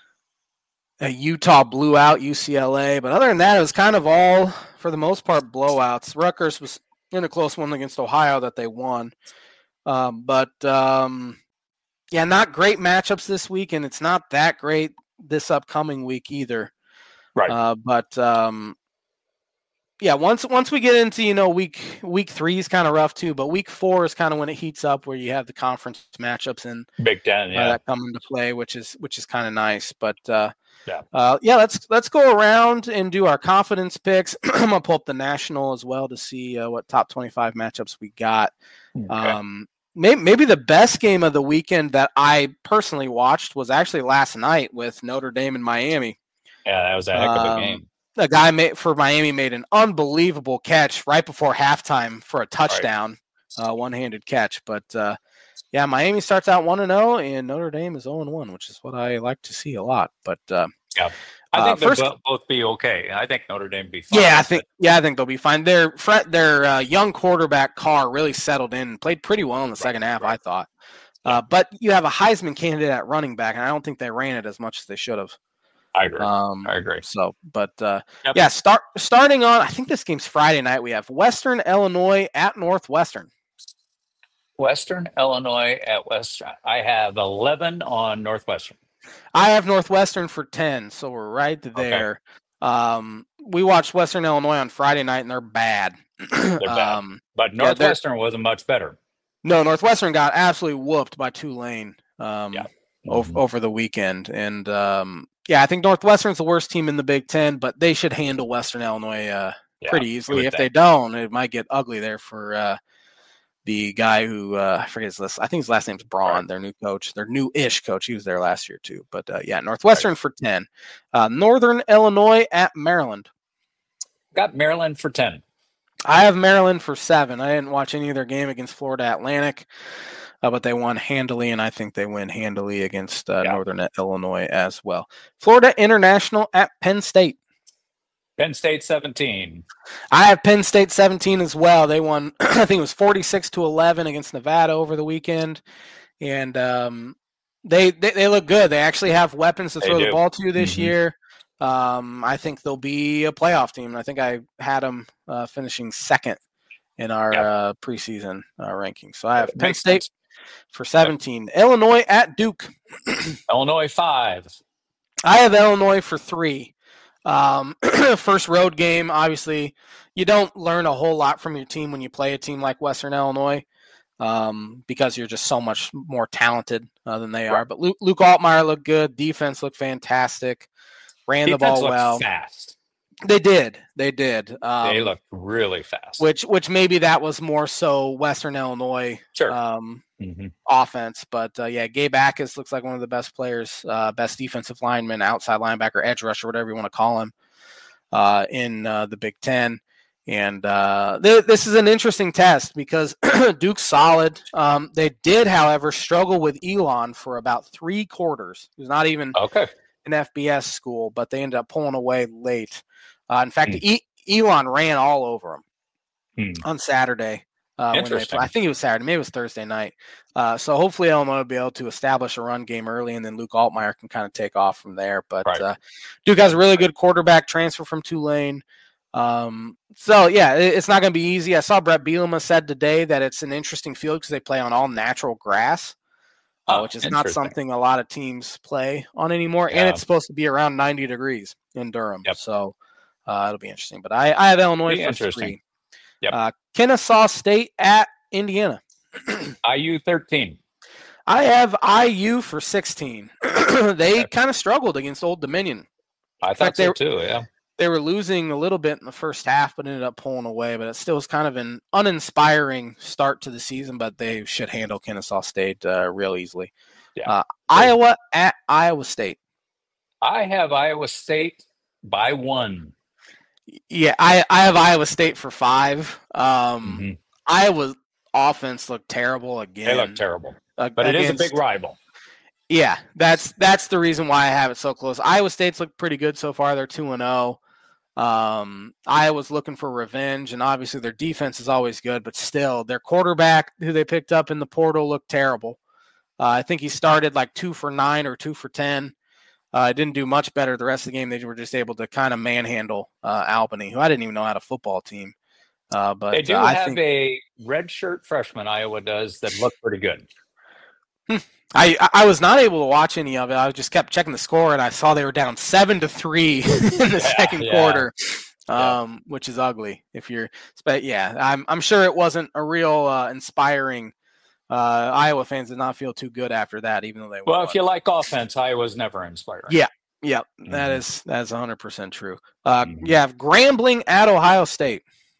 Uh, Utah blew out U C L A, but other than that, it was kind of all, for the most part, blowouts. Rutgers was in a close one against Ohio that they won. Um, but, um, yeah, not great matchups this week, and it's not that great this upcoming week either. Right. Uh, but, um, yeah, once once we get into, you know, week week three is kind of rough too, but week four is kind of when it heats up, where you have the conference matchups and Big Ten, yeah, uh, that come into play, which is which is kind of nice. But uh, yeah, uh, yeah, let's let's go around and do our confidence picks. I'm gonna pull up the national as well to see uh, what top twenty-five matchups we got. Okay. Um, maybe, maybe the best game of the weekend that I personally watched was actually last night with Notre Dame and Miami. Yeah, that was a heck of a um, game. The guy made, for Miami made an unbelievable catch right before halftime for a touchdown, right. uh, one-handed catch. But, uh, yeah, Miami starts out one and oh, and Notre Dame is oh and one, which is what I like to see a lot. But uh, yeah, I think uh, first, they'll both be okay. I think Notre Dame will be fine. Yeah, I think yeah, I think they'll be fine. Their their uh, young quarterback Carr really settled in and played pretty well in the second right, half, right. I thought. Uh, but you have a Heisman candidate at running back, and I don't think they ran it as much as they should have. I agree. Um, I agree. So, but uh, yep. yeah, start starting on. I think this game's Friday night. We have Western Illinois at Northwestern. Western Illinois at Western. I have eleven on Northwestern. I have Northwestern for ten, so we're right there. Okay. Um, we watched Western Illinois on Friday night, and they're bad. They're bad. Um, but Northwestern yeah, wasn't much better. No, Northwestern got absolutely whooped by Tulane. Um, yeah. over, over the weekend, and um. Yeah, I think Northwestern's the worst team in the Big Ten, but they should handle Western Illinois uh, yeah, pretty easily. If think. they don't, it might get ugly there for uh, the guy who uh, I forget his last. I think his last name's Braun, right. their new coach, their new-ish coach. He was there last year too. But uh, yeah, Northwestern right. for ten. Uh, Northern Illinois at Maryland. Got Maryland for ten. I have Maryland for seven. I didn't watch any of their game against Florida Atlantic. Uh, but they won handily, and I think they win handily against uh, yeah. Northern Illinois as well. Florida International at Penn State. Penn State seventeen. I have Penn State seventeen as well. They won, I think it was forty-six to eleven against Nevada over the weekend. And um, they, they they look good. They actually have weapons to They throw do. the ball to this Mm-hmm. year. Um, I think they'll be a playoff team. I think I had them uh, finishing second in our Yep. uh, preseason uh, rankings. So I have It Penn makes State sense. for seventeen. Yep. Illinois at Duke. Illinois five. I have Illinois for three. Um, first road game, obviously, you don't learn a whole lot from your team when you play a team like Western Illinois um, because you're just so much more talented uh, than they Right. are. But Luke, Luke Altmaier looked good. Defense looked fantastic. Ran Defense the ball looked well. fast. They did. They did. Um, They looked really fast. which which maybe that was more so Western Illinois Sure. um, mm-hmm. offense. But uh, yeah, Gabe Akis looks like one of the best players, uh, best defensive lineman, outside linebacker, edge rusher, whatever you want to call him, uh, in uh, the Big Ten. And uh, th- this is an interesting test because Duke's solid. Um, they did, however, struggle with Elon for about three quarters. It was not even Okay. an F B S school, but they ended up pulling away late. Uh, in fact, Hmm. e- Elon ran all over him Hmm. on Saturday. Uh, when they Interesting. play. I think it was Saturday. Maybe it was Thursday night. Uh, so hopefully Illinois will be able to establish a run game early, and then Luke Altmaier can kind of take off from there. But Right. uh, Duke has a really good quarterback transfer from Tulane. Um, so, yeah, it, it's not going to be easy. I saw Brett Bielema said today that it's an interesting field because they play on all natural grass. Uh, Oh, which is not interesting. something a lot of teams play on anymore. Yeah. And it's supposed to be around ninety degrees in Durham. Yep. So uh, it'll be interesting. But I, I have Illinois Be for interesting. three. Yep. Uh, Kennesaw State at Indiana. I U thirteen. I have I U for sixteen. They Okay. kind of struggled against Old Dominion. I fact, thought so they- too, yeah. They were losing a little bit in the first half, but ended up pulling away. But it still was kind of an uninspiring start to the season, but they should handle Kennesaw State uh, real easily. Yeah. Uh, Iowa at Iowa State. I have Iowa State by one. Yeah, I, I have Iowa State for five. Um, Mhm. Iowa's offense looked terrible again. They look terrible. uh, But it is a against- big rival. Yeah, that's that's the reason why I have it so close. Iowa State's looked pretty good so far. They're two and zero. Um, Iowa's looking for revenge, and obviously their defense is always good, but still, their quarterback, who they picked up in the portal, looked terrible. Uh, I think he started like two for nine or two for ten. Uh, didn't do much better the rest of the game. They were just able to kind of manhandle uh, Albany, who I didn't even know had a football team. Uh, but They do uh, I have think a redshirt freshman, Iowa does, that look pretty good. I I was not able to watch any of it. I just kept checking the score, and I saw they were down seven to three in the Yeah, second yeah. quarter, Yeah. um, which is ugly. If you're, but yeah, I'm I'm sure it wasn't a real uh, inspiring. Uh, Iowa fans did not feel too good after that, even though they Well, won. if you like offense, Iowa's never inspiring. Yeah. Yep, that Mhm. is that is one hundred percent true. Uh, Mhm. Yeah, Grambling at Ohio State.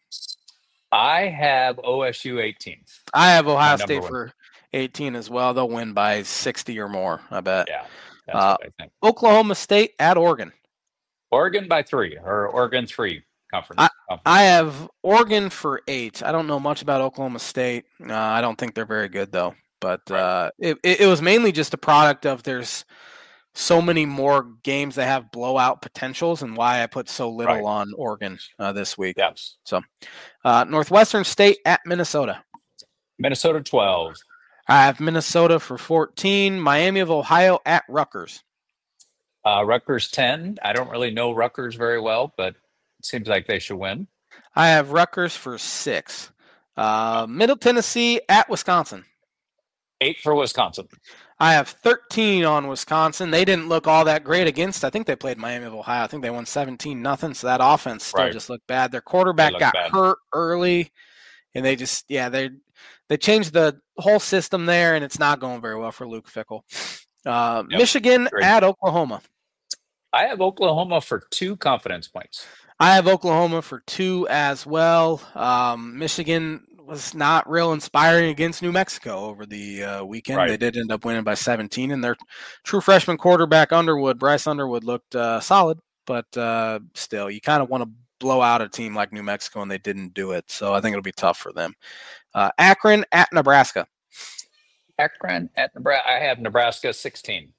I have O S U eighteen. I have Ohio number State one. for eighteen as well. They'll win by sixty or more, I bet. Yeah, that's Uh, what I think. Oklahoma State at Oregon. Oregon by three, or Oregon three conference. conference. I have Oregon for eight. I don't know much about Oklahoma State. Uh, I don't think they're very good, though. But Right. uh, it, it, it was mainly just a product of there's so many more games that have blowout potentials and why I put so little Right. on Oregon uh, this week. Yes. Uh, Northwestern State at Minnesota. Minnesota twelve. I have Minnesota for fourteen. Miami of Ohio at Rutgers. Uh, Rutgers ten. I don't really know Rutgers very well, but it seems like they should win. I have Rutgers for six. Uh, Middle Tennessee at Wisconsin. Eight for Wisconsin. I have thirteen on Wisconsin. They didn't look all that great against. I think they played Miami of Ohio. I think they won seventeen nothing. So that offense still Right. just looked bad. Their quarterback looked got bad. hurt early, and they just yeah they they changed the whole system there, and it's not going very well for Luke Fickle. Uh, Yep. Michigan Agreed. at Oklahoma. I have Oklahoma for two confidence points. I have Oklahoma for two as well. Um, Michigan was not real inspiring against New Mexico over the uh, weekend. Right. They did end up winning by seventeen, and their true freshman quarterback Underwood, Bryce Underwood, looked uh, solid, but uh, still, you kind of want to blow out a team like New Mexico, and they didn't do it. So I think it'll be tough for them. Uh, Akron at Nebraska. Akron at Nebraska. I have Nebraska sixteen.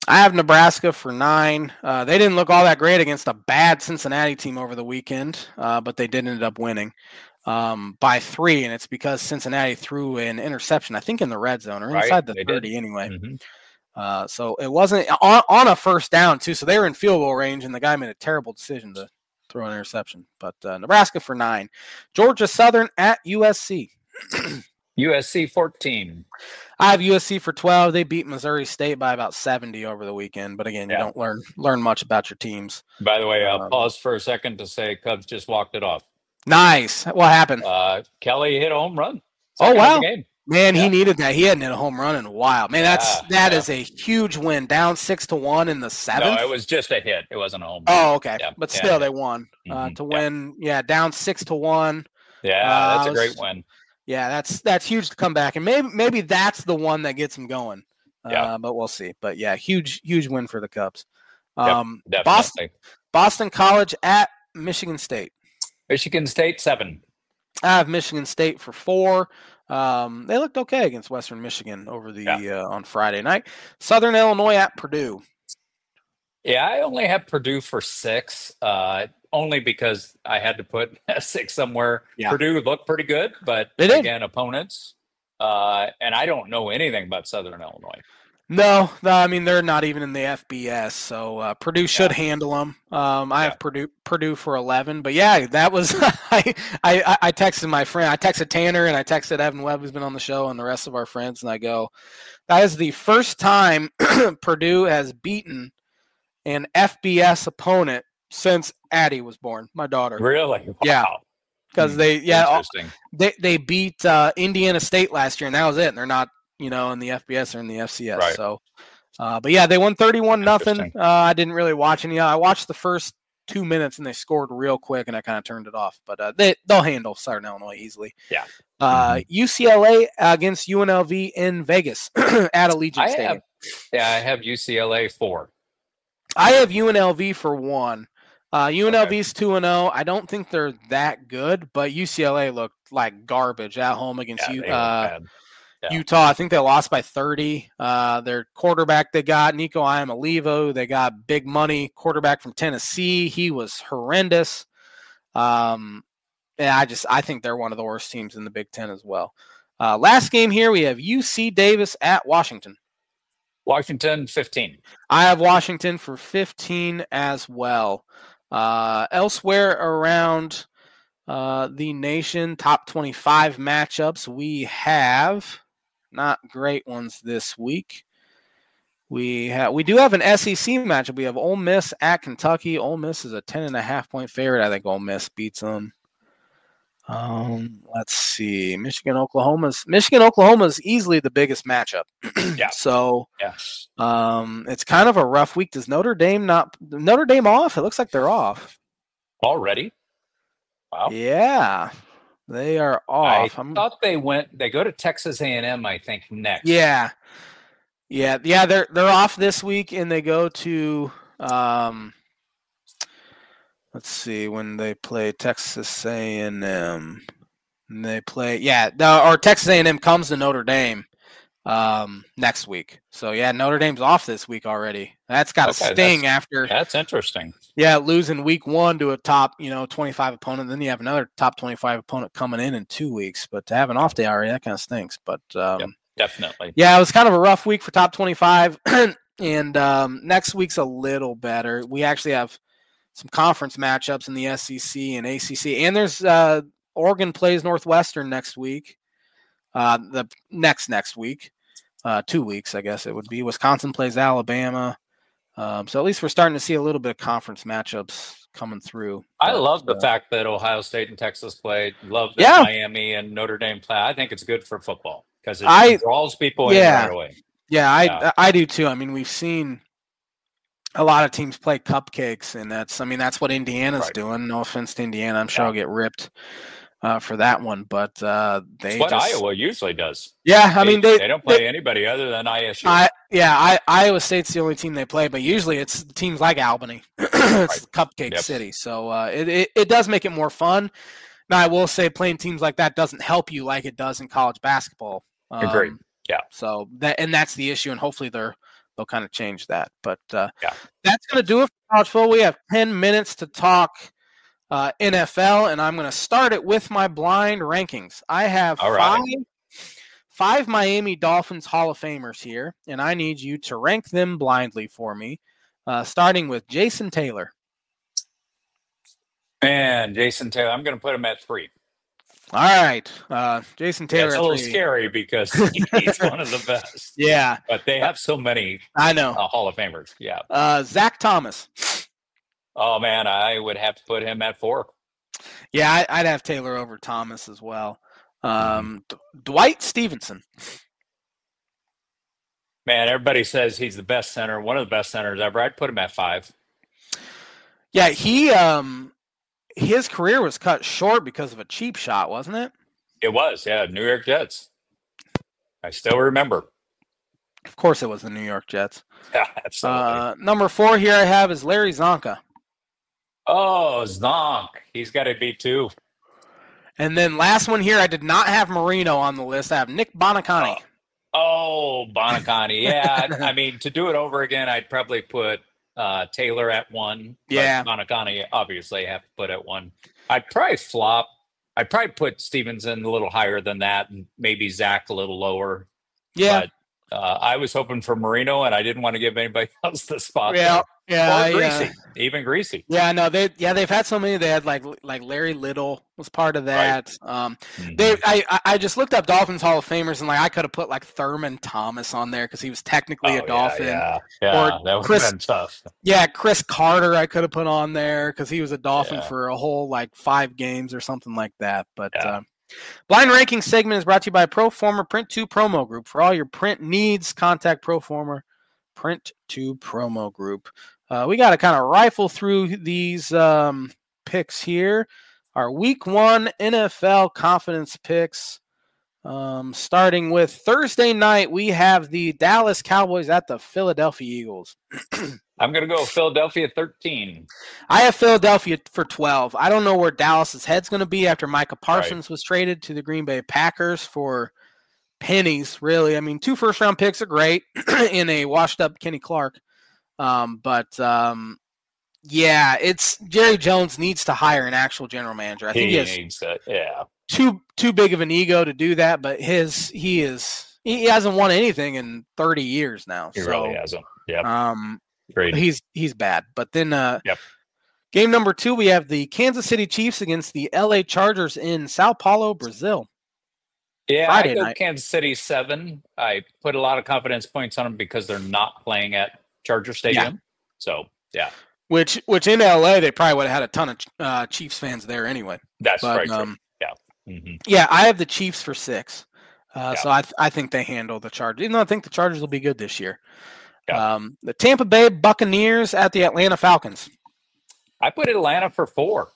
I have Nebraska for nine. Uh, they didn't look all that great against a bad Cincinnati team over the weekend, uh, but they did end up winning um, by three, and it's because Cincinnati threw an interception, I think, in the red zone or inside right, the thirty did. Anyway. Mm-hmm. Uh, so it wasn't on, on a first down, too, so they were in field goal range, and the guy made a terrible decision to throw an interception. But uh, Nebraska for nine. Georgia Southern at U S C. U S C fourteen. I have U S C for twelve. They beat Missouri State by about seventy over the weekend. But again, yeah. you don't learn learn much about your teams. By the way, I'll um, pause for a second to say Cubs just walked it off. Nice. What happened? Uh, Kelly hit a home run. Oh, wow. Man, yeah. he needed that. He hadn't hit a home run in a while. Man, that's yeah, that yeah. is a huge win. Down six to one in the seventh. No, it was just a hit. It wasn't a home run. Oh, okay. Yeah. But still, they won uh, mm-hmm. to win. Yeah. yeah, down six to one. Yeah, uh, that's a great win. Yeah, that's that's huge to come back, and maybe maybe that's the one that gets them going. Uh, yeah. But we'll see. But yeah, huge huge win for the Cubs. Um, yep, Boston Boston College at Michigan State. Michigan State seven. I have Michigan State for four. Um, they looked okay against Western Michigan over the yeah. uh, on Friday night. Southern Illinois at Purdue. Yeah, I only have Purdue for six. Uh, only because I had to put a six somewhere. Yeah. Purdue looked pretty good, but again, opponents. Uh, and I don't know anything about Southern Illinois. No, no, I mean, they're not even in the F B S, so uh, Purdue should yeah. handle them. Um, I yeah. have Purdue Purdue for eleven, but yeah, that was I, I I texted my friend, I texted Tanner, and I texted Evan Webb, who's been on the show, and the rest of our friends, and I go, that is the first time Purdue has beaten an F B S opponent since Addie was born, my daughter. Really? Wow. Yeah. Because they, yeah, they they beat uh, Indiana State last year, and that was it. And they're not, you know, in the F B S or in the F C S. Right. So, uh, but yeah, they won thirty-one nothing. Uh, I didn't really watch any. I watched the first two minutes, and they scored real quick, and I kind of turned it off. But uh, they they'll handle Southern Illinois easily. Yeah. Uh, mm-hmm. U C L A against U N L V in Vegas at Allegiant I Stadium. Have, yeah, I have U C L A four. I have U N L V for one. Uh, U N L V's two and oh. I don't think they're that good, but U C L A looked like garbage at home against yeah, U- uh, yeah. Utah. I think they lost by thirty. Uh, their quarterback they got, Nico Iamalevo, they got big money quarterback from Tennessee. He was horrendous. Um, yeah, I just I think they're one of the worst teams in the Big Ten as well. Uh, last game here, we have U C Davis at Washington. Washington, fifteen. I have Washington for fifteen as well. Uh, elsewhere around uh, the nation, top twenty-five matchups, we have not great ones this week. We have we do have an S E C matchup. We have Ole Miss at Kentucky. Ole Miss is a ten and a half point favorite. I think Ole Miss beats them. Um, let's see. Michigan, Oklahoma's Michigan, Oklahoma is easily the biggest matchup. yeah. So, yeah. Um, it's kind of a rough week. Does Notre Dame not Notre Dame off? It looks like they're off already. Wow. Yeah, they are off. I I'm, thought they went. They go to Texas A and M, I think, next. Yeah. Yeah. Yeah. They're they're off this week, and they go to. Um, Let's see when they play Texas A and M. And they play, yeah, the, or Texas A and M comes to Notre Dame um, next week. So yeah, Notre Dame's off this week already. That's got to okay, sting that's, after. That's interesting. Yeah, losing week one to a top, you know, twenty-five opponent. Then you have another top twenty-five opponent coming in in two weeks. But to have an off day already, that kind of stinks. But um, yep, definitely, yeah, it was kind of a rough week for top twenty-five. And um, next week's a little better. We actually have some conference matchups in the S E C and A C C. And there's uh, Oregon plays Northwestern next week. Uh, the next next week. Uh, two weeks, I guess it would be. Wisconsin plays Alabama. Um, so at least we're starting to see a little bit of conference matchups coming through. I but, love the uh, fact that Ohio State and Texas played. Love that yeah. Miami and Notre Dame play. I think it's good for football because it I, draws people yeah, in right away. Yeah, I yeah. I do too. I mean, we've seen a lot of teams play cupcakes, and that's, I mean, that's what Indiana's right. doing. No offense to Indiana. I'm sure yeah. I'll get ripped uh, for that one, but uh, they it's what just, Iowa usually does. Yeah, I they, mean, they, they don't play they, anybody other than I S U. I, yeah, I, Iowa State's the only team they play, but usually it's teams like Albany. It's right. Cupcake yep. City, so uh, it, it, it does make it more fun. Now, I will say playing teams like that doesn't help you like it does in college basketball. Um, Agreed. Yeah. So that, and that's the issue, and hopefully they're they'll kind of change that. But uh, yeah. that's going to do it for college football. We have ten minutes to talk uh, N F L, and I'm going to start it with my blind rankings. I have All five, right. five Miami Dolphins Hall of Famers here, and I need you to rank them blindly for me, uh, starting with Jason Taylor. And Jason Taylor, I'm going to put him at three. All right. Uh, Jason Taylor. Yeah, it's a little three. Scary because he's one of the best. Yeah. But they have so many I know. Uh, Hall of Famers. Yeah. Uh, Zach Thomas. Oh, man, I would have to put him at four. Yeah, I, I'd have Taylor over Thomas as well. Um, D- Dwight Stevenson. Man, everybody says he's the best center, one of the best centers ever. I'd put him at five. Yeah, he um, his career was cut short because of a cheap shot, wasn't it? It was, yeah. New York Jets. I still remember. Of course, it was the New York Jets. Yeah, absolutely. Uh, number four here I have is Larry Zonka. Oh, Zonk. He's got to be two. And then last one here, I did not have Marino on the list. I have Nick Bonacani. Oh, oh Bonacani. Yeah, I mean, to do it over again, I'd probably put uh, Taylor at one. Yeah. Bonacani, obviously, I have to put at one. I'd probably flop. I'd probably put Stevenson a little higher than that and maybe Zach a little lower. Yeah. But, uh, I was hoping for Marino, and I didn't want to give anybody else the spot. Yeah. There. Yeah. Or Greasy. Yeah. Even Greasy. Yeah, no, they yeah they've had so many. They had like like Larry Little was part of that. Right. Um, mm-hmm. they I I just looked up Dolphins Hall of Famers and like I could have put like Thurman Thomas on there because he was technically oh, a Dolphin. Yeah, yeah, yeah. Or that would Chris, have been tough. Yeah, Chris Carter I could have put on there because he was a Dolphin yeah. for a whole like five games or something like that. But yeah. uh, Blind Ranking segment is brought to you by Proformer Print two Promo Group. For all your print needs, contact Proformer Print two Promo Group. Uh, we got to kind of rifle through these um, picks here. Our week one N F L confidence picks. Um, starting with Thursday night, we have the Dallas Cowboys at the Philadelphia Eagles. I'm going to go Philadelphia thirteen. I have Philadelphia for twelve. I don't know where Dallas's head's going to be after Micah Parsons right. was traded to the Green Bay Packers for pennies, really. I mean, two first-round picks are great in a washed-up Kenny Clark. Um, but, um, yeah, it's Jerry Jones needs to hire an actual general manager. I think he, he has needs that, yeah. too too big of an ego to do that, but his he is he hasn't won anything in thirty years now. He so, really hasn't. Yeah. Um, Great. He's he's bad. But then uh, yep. game number two, we have the Kansas City Chiefs against the L A Chargers in Sao Paulo, Brazil. Yeah, Friday I go night. Kansas City seven. I put a lot of confidence points on them because they're not playing at Charger Stadium. Yeah. So, yeah. Which which in L A, they probably would have had a ton of uh, Chiefs fans there anyway. That's but, right. Um, yeah. Mm-hmm. Yeah, I have the Chiefs for six. Uh, yeah. So I th- I think they handle the Chargers. Even though I think the Chargers will be good this year. Yeah. Um, the Tampa Bay Buccaneers at the Atlanta Falcons. I put Atlanta for four.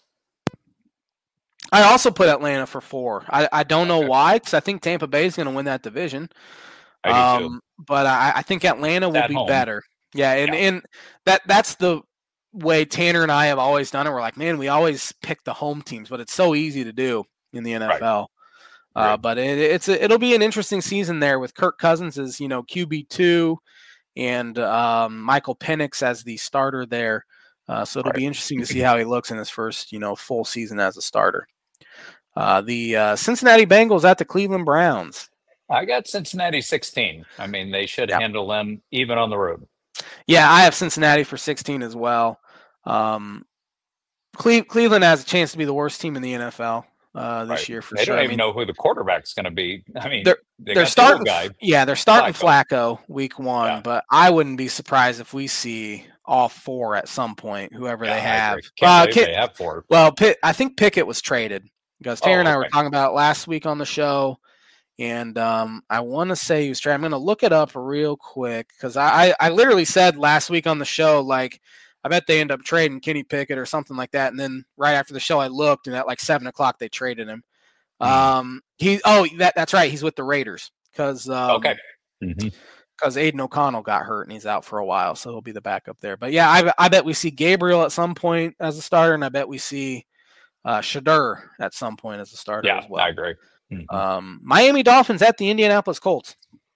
I also put Atlanta for four. I, I don't know okay. why, because I think Tampa Bay is going to win that division. I do um, too. But I, I think Atlanta will at be home. better. Yeah, and, yeah. and that that's the way Tanner and I have always done it. We're like, man, we always pick the home teams, but it's so easy to do in the N F L. Right. Uh, right. But it, it's a, it'll be an interesting season there with Kirk Cousins as you know Q B two, and um, Michael Penix as the starter there. Uh, so it'll right. be interesting to see how he looks in his first you know full season as a starter. Uh, the uh, Cincinnati Bengals at the Cleveland Browns. I got Cincinnati sixteen. I mean, they should yep. handle them even on the road. Yeah, I have Cincinnati for sixteen as well. Um, Cle- Cleveland has a chance to be the worst team in the N F L uh, this right. year for they sure. They don't I even mean, know who the quarterback's going to be. I mean, they're they they're starting. The guy, yeah, they're starting Flacco, Flacco week one, yeah. but I wouldn't be surprised if we see all four at some point. Whoever yeah, they have, Can't uh, Pitt, they have four. Well, Pitt, I think Pickett was traded because Terry oh, and I okay. were talking about it last week on the show. And um, I want to say he was trying. I'm going to look it up real quick because I, I, I literally said last week on the show, like, I bet they end up trading Kenny Pickett or something like that. And then right after the show, I looked, and at like seven o'clock, they traded him. Mm-hmm. Um, he oh that that's right, he's with the Raiders because um, okay because mm-hmm. Aiden O'Connell got hurt and he's out for a while, so he'll be the backup there. But yeah, I I bet we see Gabriel at some point as a starter, and I bet we see uh, Shadur at some point as a starter yeah, as well. I agree. Mm-hmm. Um, Miami Dolphins at the Indianapolis Colts.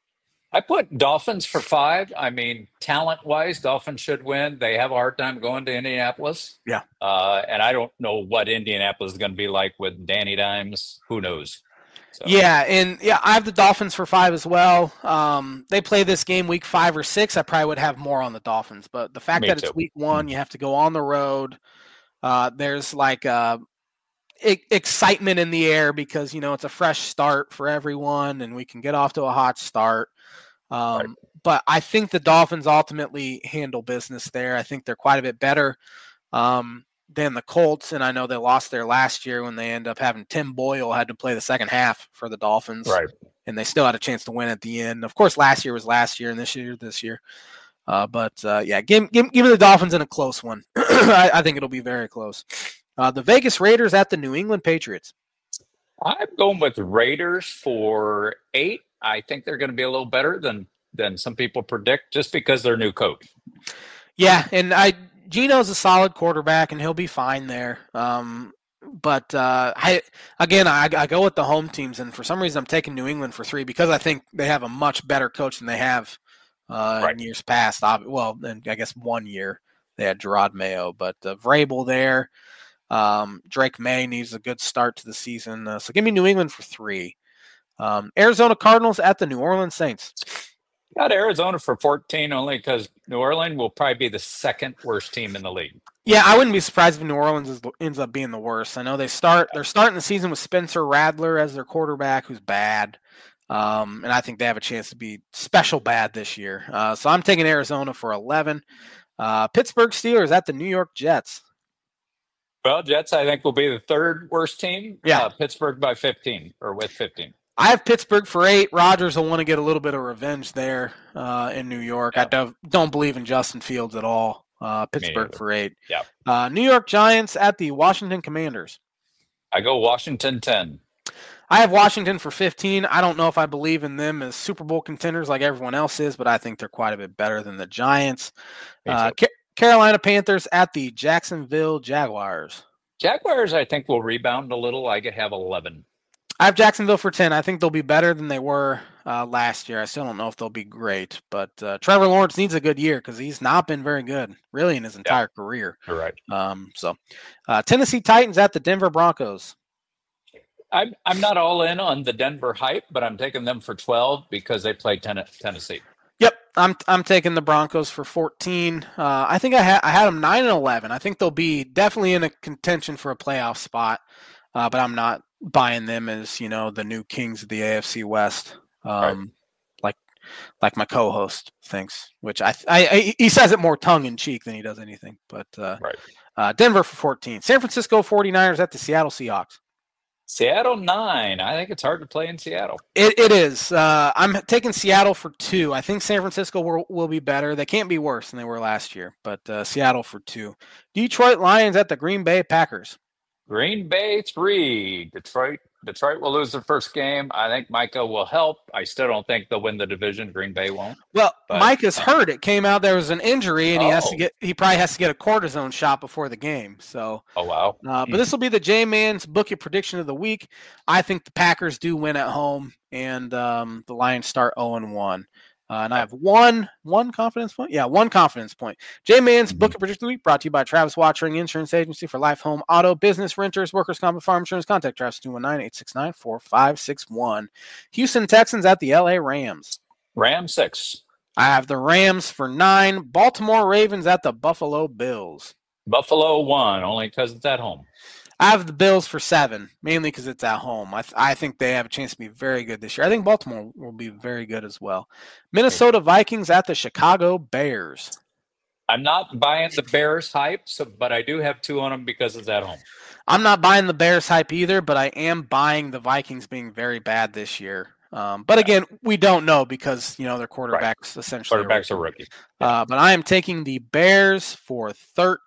I put Dolphins for five. I mean, talent-wise, Dolphins should win. They have a hard time going to Indianapolis. Yeah. Uh, and I don't know what Indianapolis is going to be like with Danny Dimes. Who knows? So. Yeah, and yeah, I have the Dolphins for five as well. Um, they play this game week five or six. I probably would have more on the Dolphins, but the fact Me that too. it's week one, you have to go on the road. Uh, there's like uh, e- excitement in the air because, you know, it's a fresh start for everyone and we can get off to a hot start. Um, right. But I think the Dolphins ultimately handle business there. I think they're quite a bit better um, than the Colts, and I know they lost there last year when they end up having Tim Boyle had to play the second half for the Dolphins, right? And they still had a chance to win at the end. Of course, last year was last year, and this year this year. Uh, but uh, yeah, give, give give me the Dolphins in a close one. I, I think it'll be very close. Uh, the Vegas Raiders at the New England Patriots. I'm going with the Raiders for eight. I think they're going to be a little better than than some people predict, just because they're new coach. Yeah, and I Gino's a solid quarterback, and he'll be fine there. Um, but uh, I again, I, I go with the home teams, and for some reason, I'm taking New England for three because I think they have a much better coach than they have uh, right. in years past. Well, in, I guess one year they had Gerard Mayo, but uh, Vrabel there. Um, Drake May needs a good start to the season, uh, so give me New England for three. Um, Arizona Cardinals at the New Orleans Saints. Got Arizona for fourteen only because New Orleans will probably be the second worst team in the league. Yeah, I wouldn't be surprised if New Orleans is, ends up being the worst. I know they start they're starting the season with Spencer Rattler as their quarterback, who's bad, um, and I think they have a chance to be special bad this year. Uh, so I'm taking Arizona for eleven. Uh, Pittsburgh Steelers at the New York Jets. Well, Jets I think will be the third worst team. Yeah, uh, Pittsburgh by fifteen or with fifteen. I have Pittsburgh for eight. Rodgers will want to get a little bit of revenge there uh, in New York. Yeah. I don't, don't believe in Justin Fields at all. Uh, Pittsburgh for eight. Yeah. Uh, New York Giants at the Washington Commanders. I go Washington ten. I have Washington for fifteen. I don't know if I believe in them as Super Bowl contenders like everyone else is, but I think they're quite a bit better than the Giants. Uh, Ca- Carolina Panthers at the Jacksonville Jaguars. Jaguars, I think, will rebound a little. I could have eleven. I have Jacksonville for ten. I think they'll be better than they were uh, last year. I still don't know if they'll be great, but uh, Trevor Lawrence needs a good year because he's not been very good, really, in his entire yeah. career. You're right. Um, so, uh, Tennessee Titans at the Denver Broncos. I'm I'm not all in on the Denver hype, but I'm taking them for twelve because they play ten- Tennessee. Yep, I'm I'm taking the Broncos for fourteen. Uh, I think I had I had them nine and eleven. I think they'll be definitely in a contention for a playoff spot, uh, but I'm not buying them as, you know, the new kings of the A F C West, um, right. like like my co-host thinks. Which I, I, I he says it more tongue in cheek than he does anything. But uh, right. uh, Denver for fourteen. San Francisco forty-niners at the Seattle Seahawks. Seattle nine. I think it's hard to play in Seattle. It it is. Uh, I'm taking Seattle for two. I think San Francisco will, will be better. They can't be worse than they were last year, but uh, Seattle for two. Detroit Lions at the Green Bay Packers. Green Bay three. Detroit. Detroit will lose the first game. I think Micah will help. I still don't think they'll win the division. Green Bay won't. Well, but, Micah's uh, hurt. It came out there was an injury, and oh. he has to get. He probably has to get a cortisone shot before the game. So. Oh wow. Uh, but this will be the J-Man's Book It prediction of the week. I think the Packers do win at home, and um, the Lions start zero and one. Uh, and I have one one confidence point. Yeah, one confidence point. J-Man's Book It Prediction of the Week brought to you by Travis Watchering Insurance Agency for life, home, auto, business, renters, workers' comp, and farm insurance. Contact Travis two one nine, eight six nine, four five six one. Houston Texans at the L A Rams. Rams six. I have the Rams for nine. Baltimore Ravens at the Buffalo Bills. Buffalo one, only because it's at home. I have the Bills for seven, mainly because it's at home. I th- I think they have a chance to be very good this year. I think Baltimore will be very good as well. Minnesota Vikings at the Chicago Bears. I'm not buying the Bears hype, so but I do have two on them because it's at home. I'm not buying the Bears hype either, but I am buying the Vikings being very bad this year. Um, but again, we don't know because, you know, their quarterbacks right. essentially quarterbacks are rookie. Uh, but I am taking the Bears for thirteen.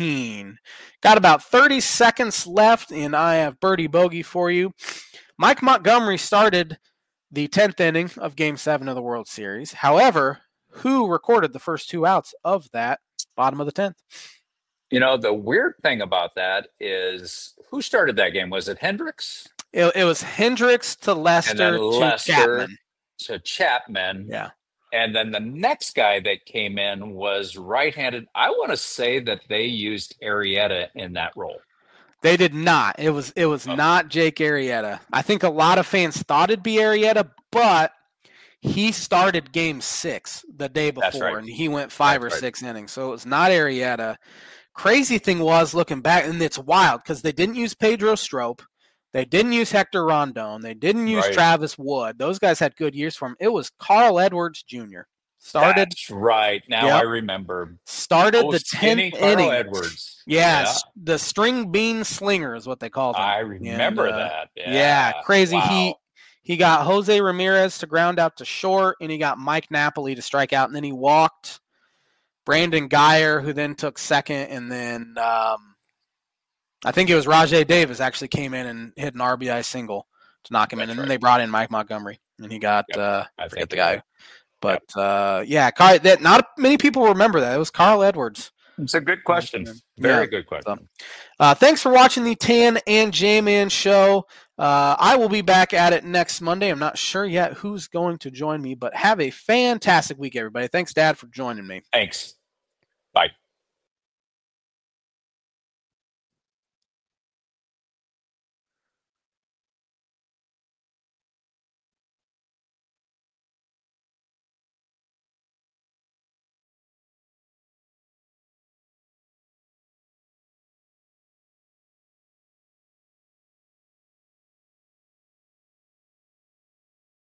Got about thirty seconds left, and I have birdie bogey for you. Mike Montgomery started the tenth inning of Game seven of the World Series. However, who recorded the first two outs of that bottom of the tenth? You know, the weird thing about that is who started that game? Was it Hendricks? It, it was Hendricks to Lester, and then to Lester Chapman. to Chapman. Yeah. And then the next guy that came in was right-handed. I want to say that they used Arrieta in that role. They did not. It was it was oh. not Jake Arrieta. I think a lot of fans thought it'd be Arrieta, but he started game six the day before, right. and he went five That's or right. six innings. So it was not Arrieta. Crazy thing was, looking back, and it's wild because they didn't use Pedro Strop. They didn't use Hector Rondon. They didn't use right. Travis Wood. Those guys had good years for him. It was Carl Edwards Junior Started. That's right. Now yep. I remember. Started oh, the tenth inning. Edwards. Yeah, yeah, the string bean slinger is what they called him. I remember and, uh, that. Yeah, yeah crazy. Wow. He he got Jose Ramirez to ground out to short, and he got Mike Napoli to strike out, and then he walked Brandon Geyer, who then took second, and then um, I think it was Rajay Davis actually came in and hit an R B I single to knock him That's in, and right. then they brought in Mike Montgomery, and he got yep. uh, I forget the guy. Right. But, yep. uh, yeah, Car- that not many people remember that. It was Carl Edwards. It's a good question. Very yeah. good question. So, uh, thanks for watching the Tan and J-Man show. Uh, I will be back at it next Monday. I'm not sure yet who's going to join me, but have a fantastic week, everybody. Thanks, Dad, for joining me. Thanks. Bye.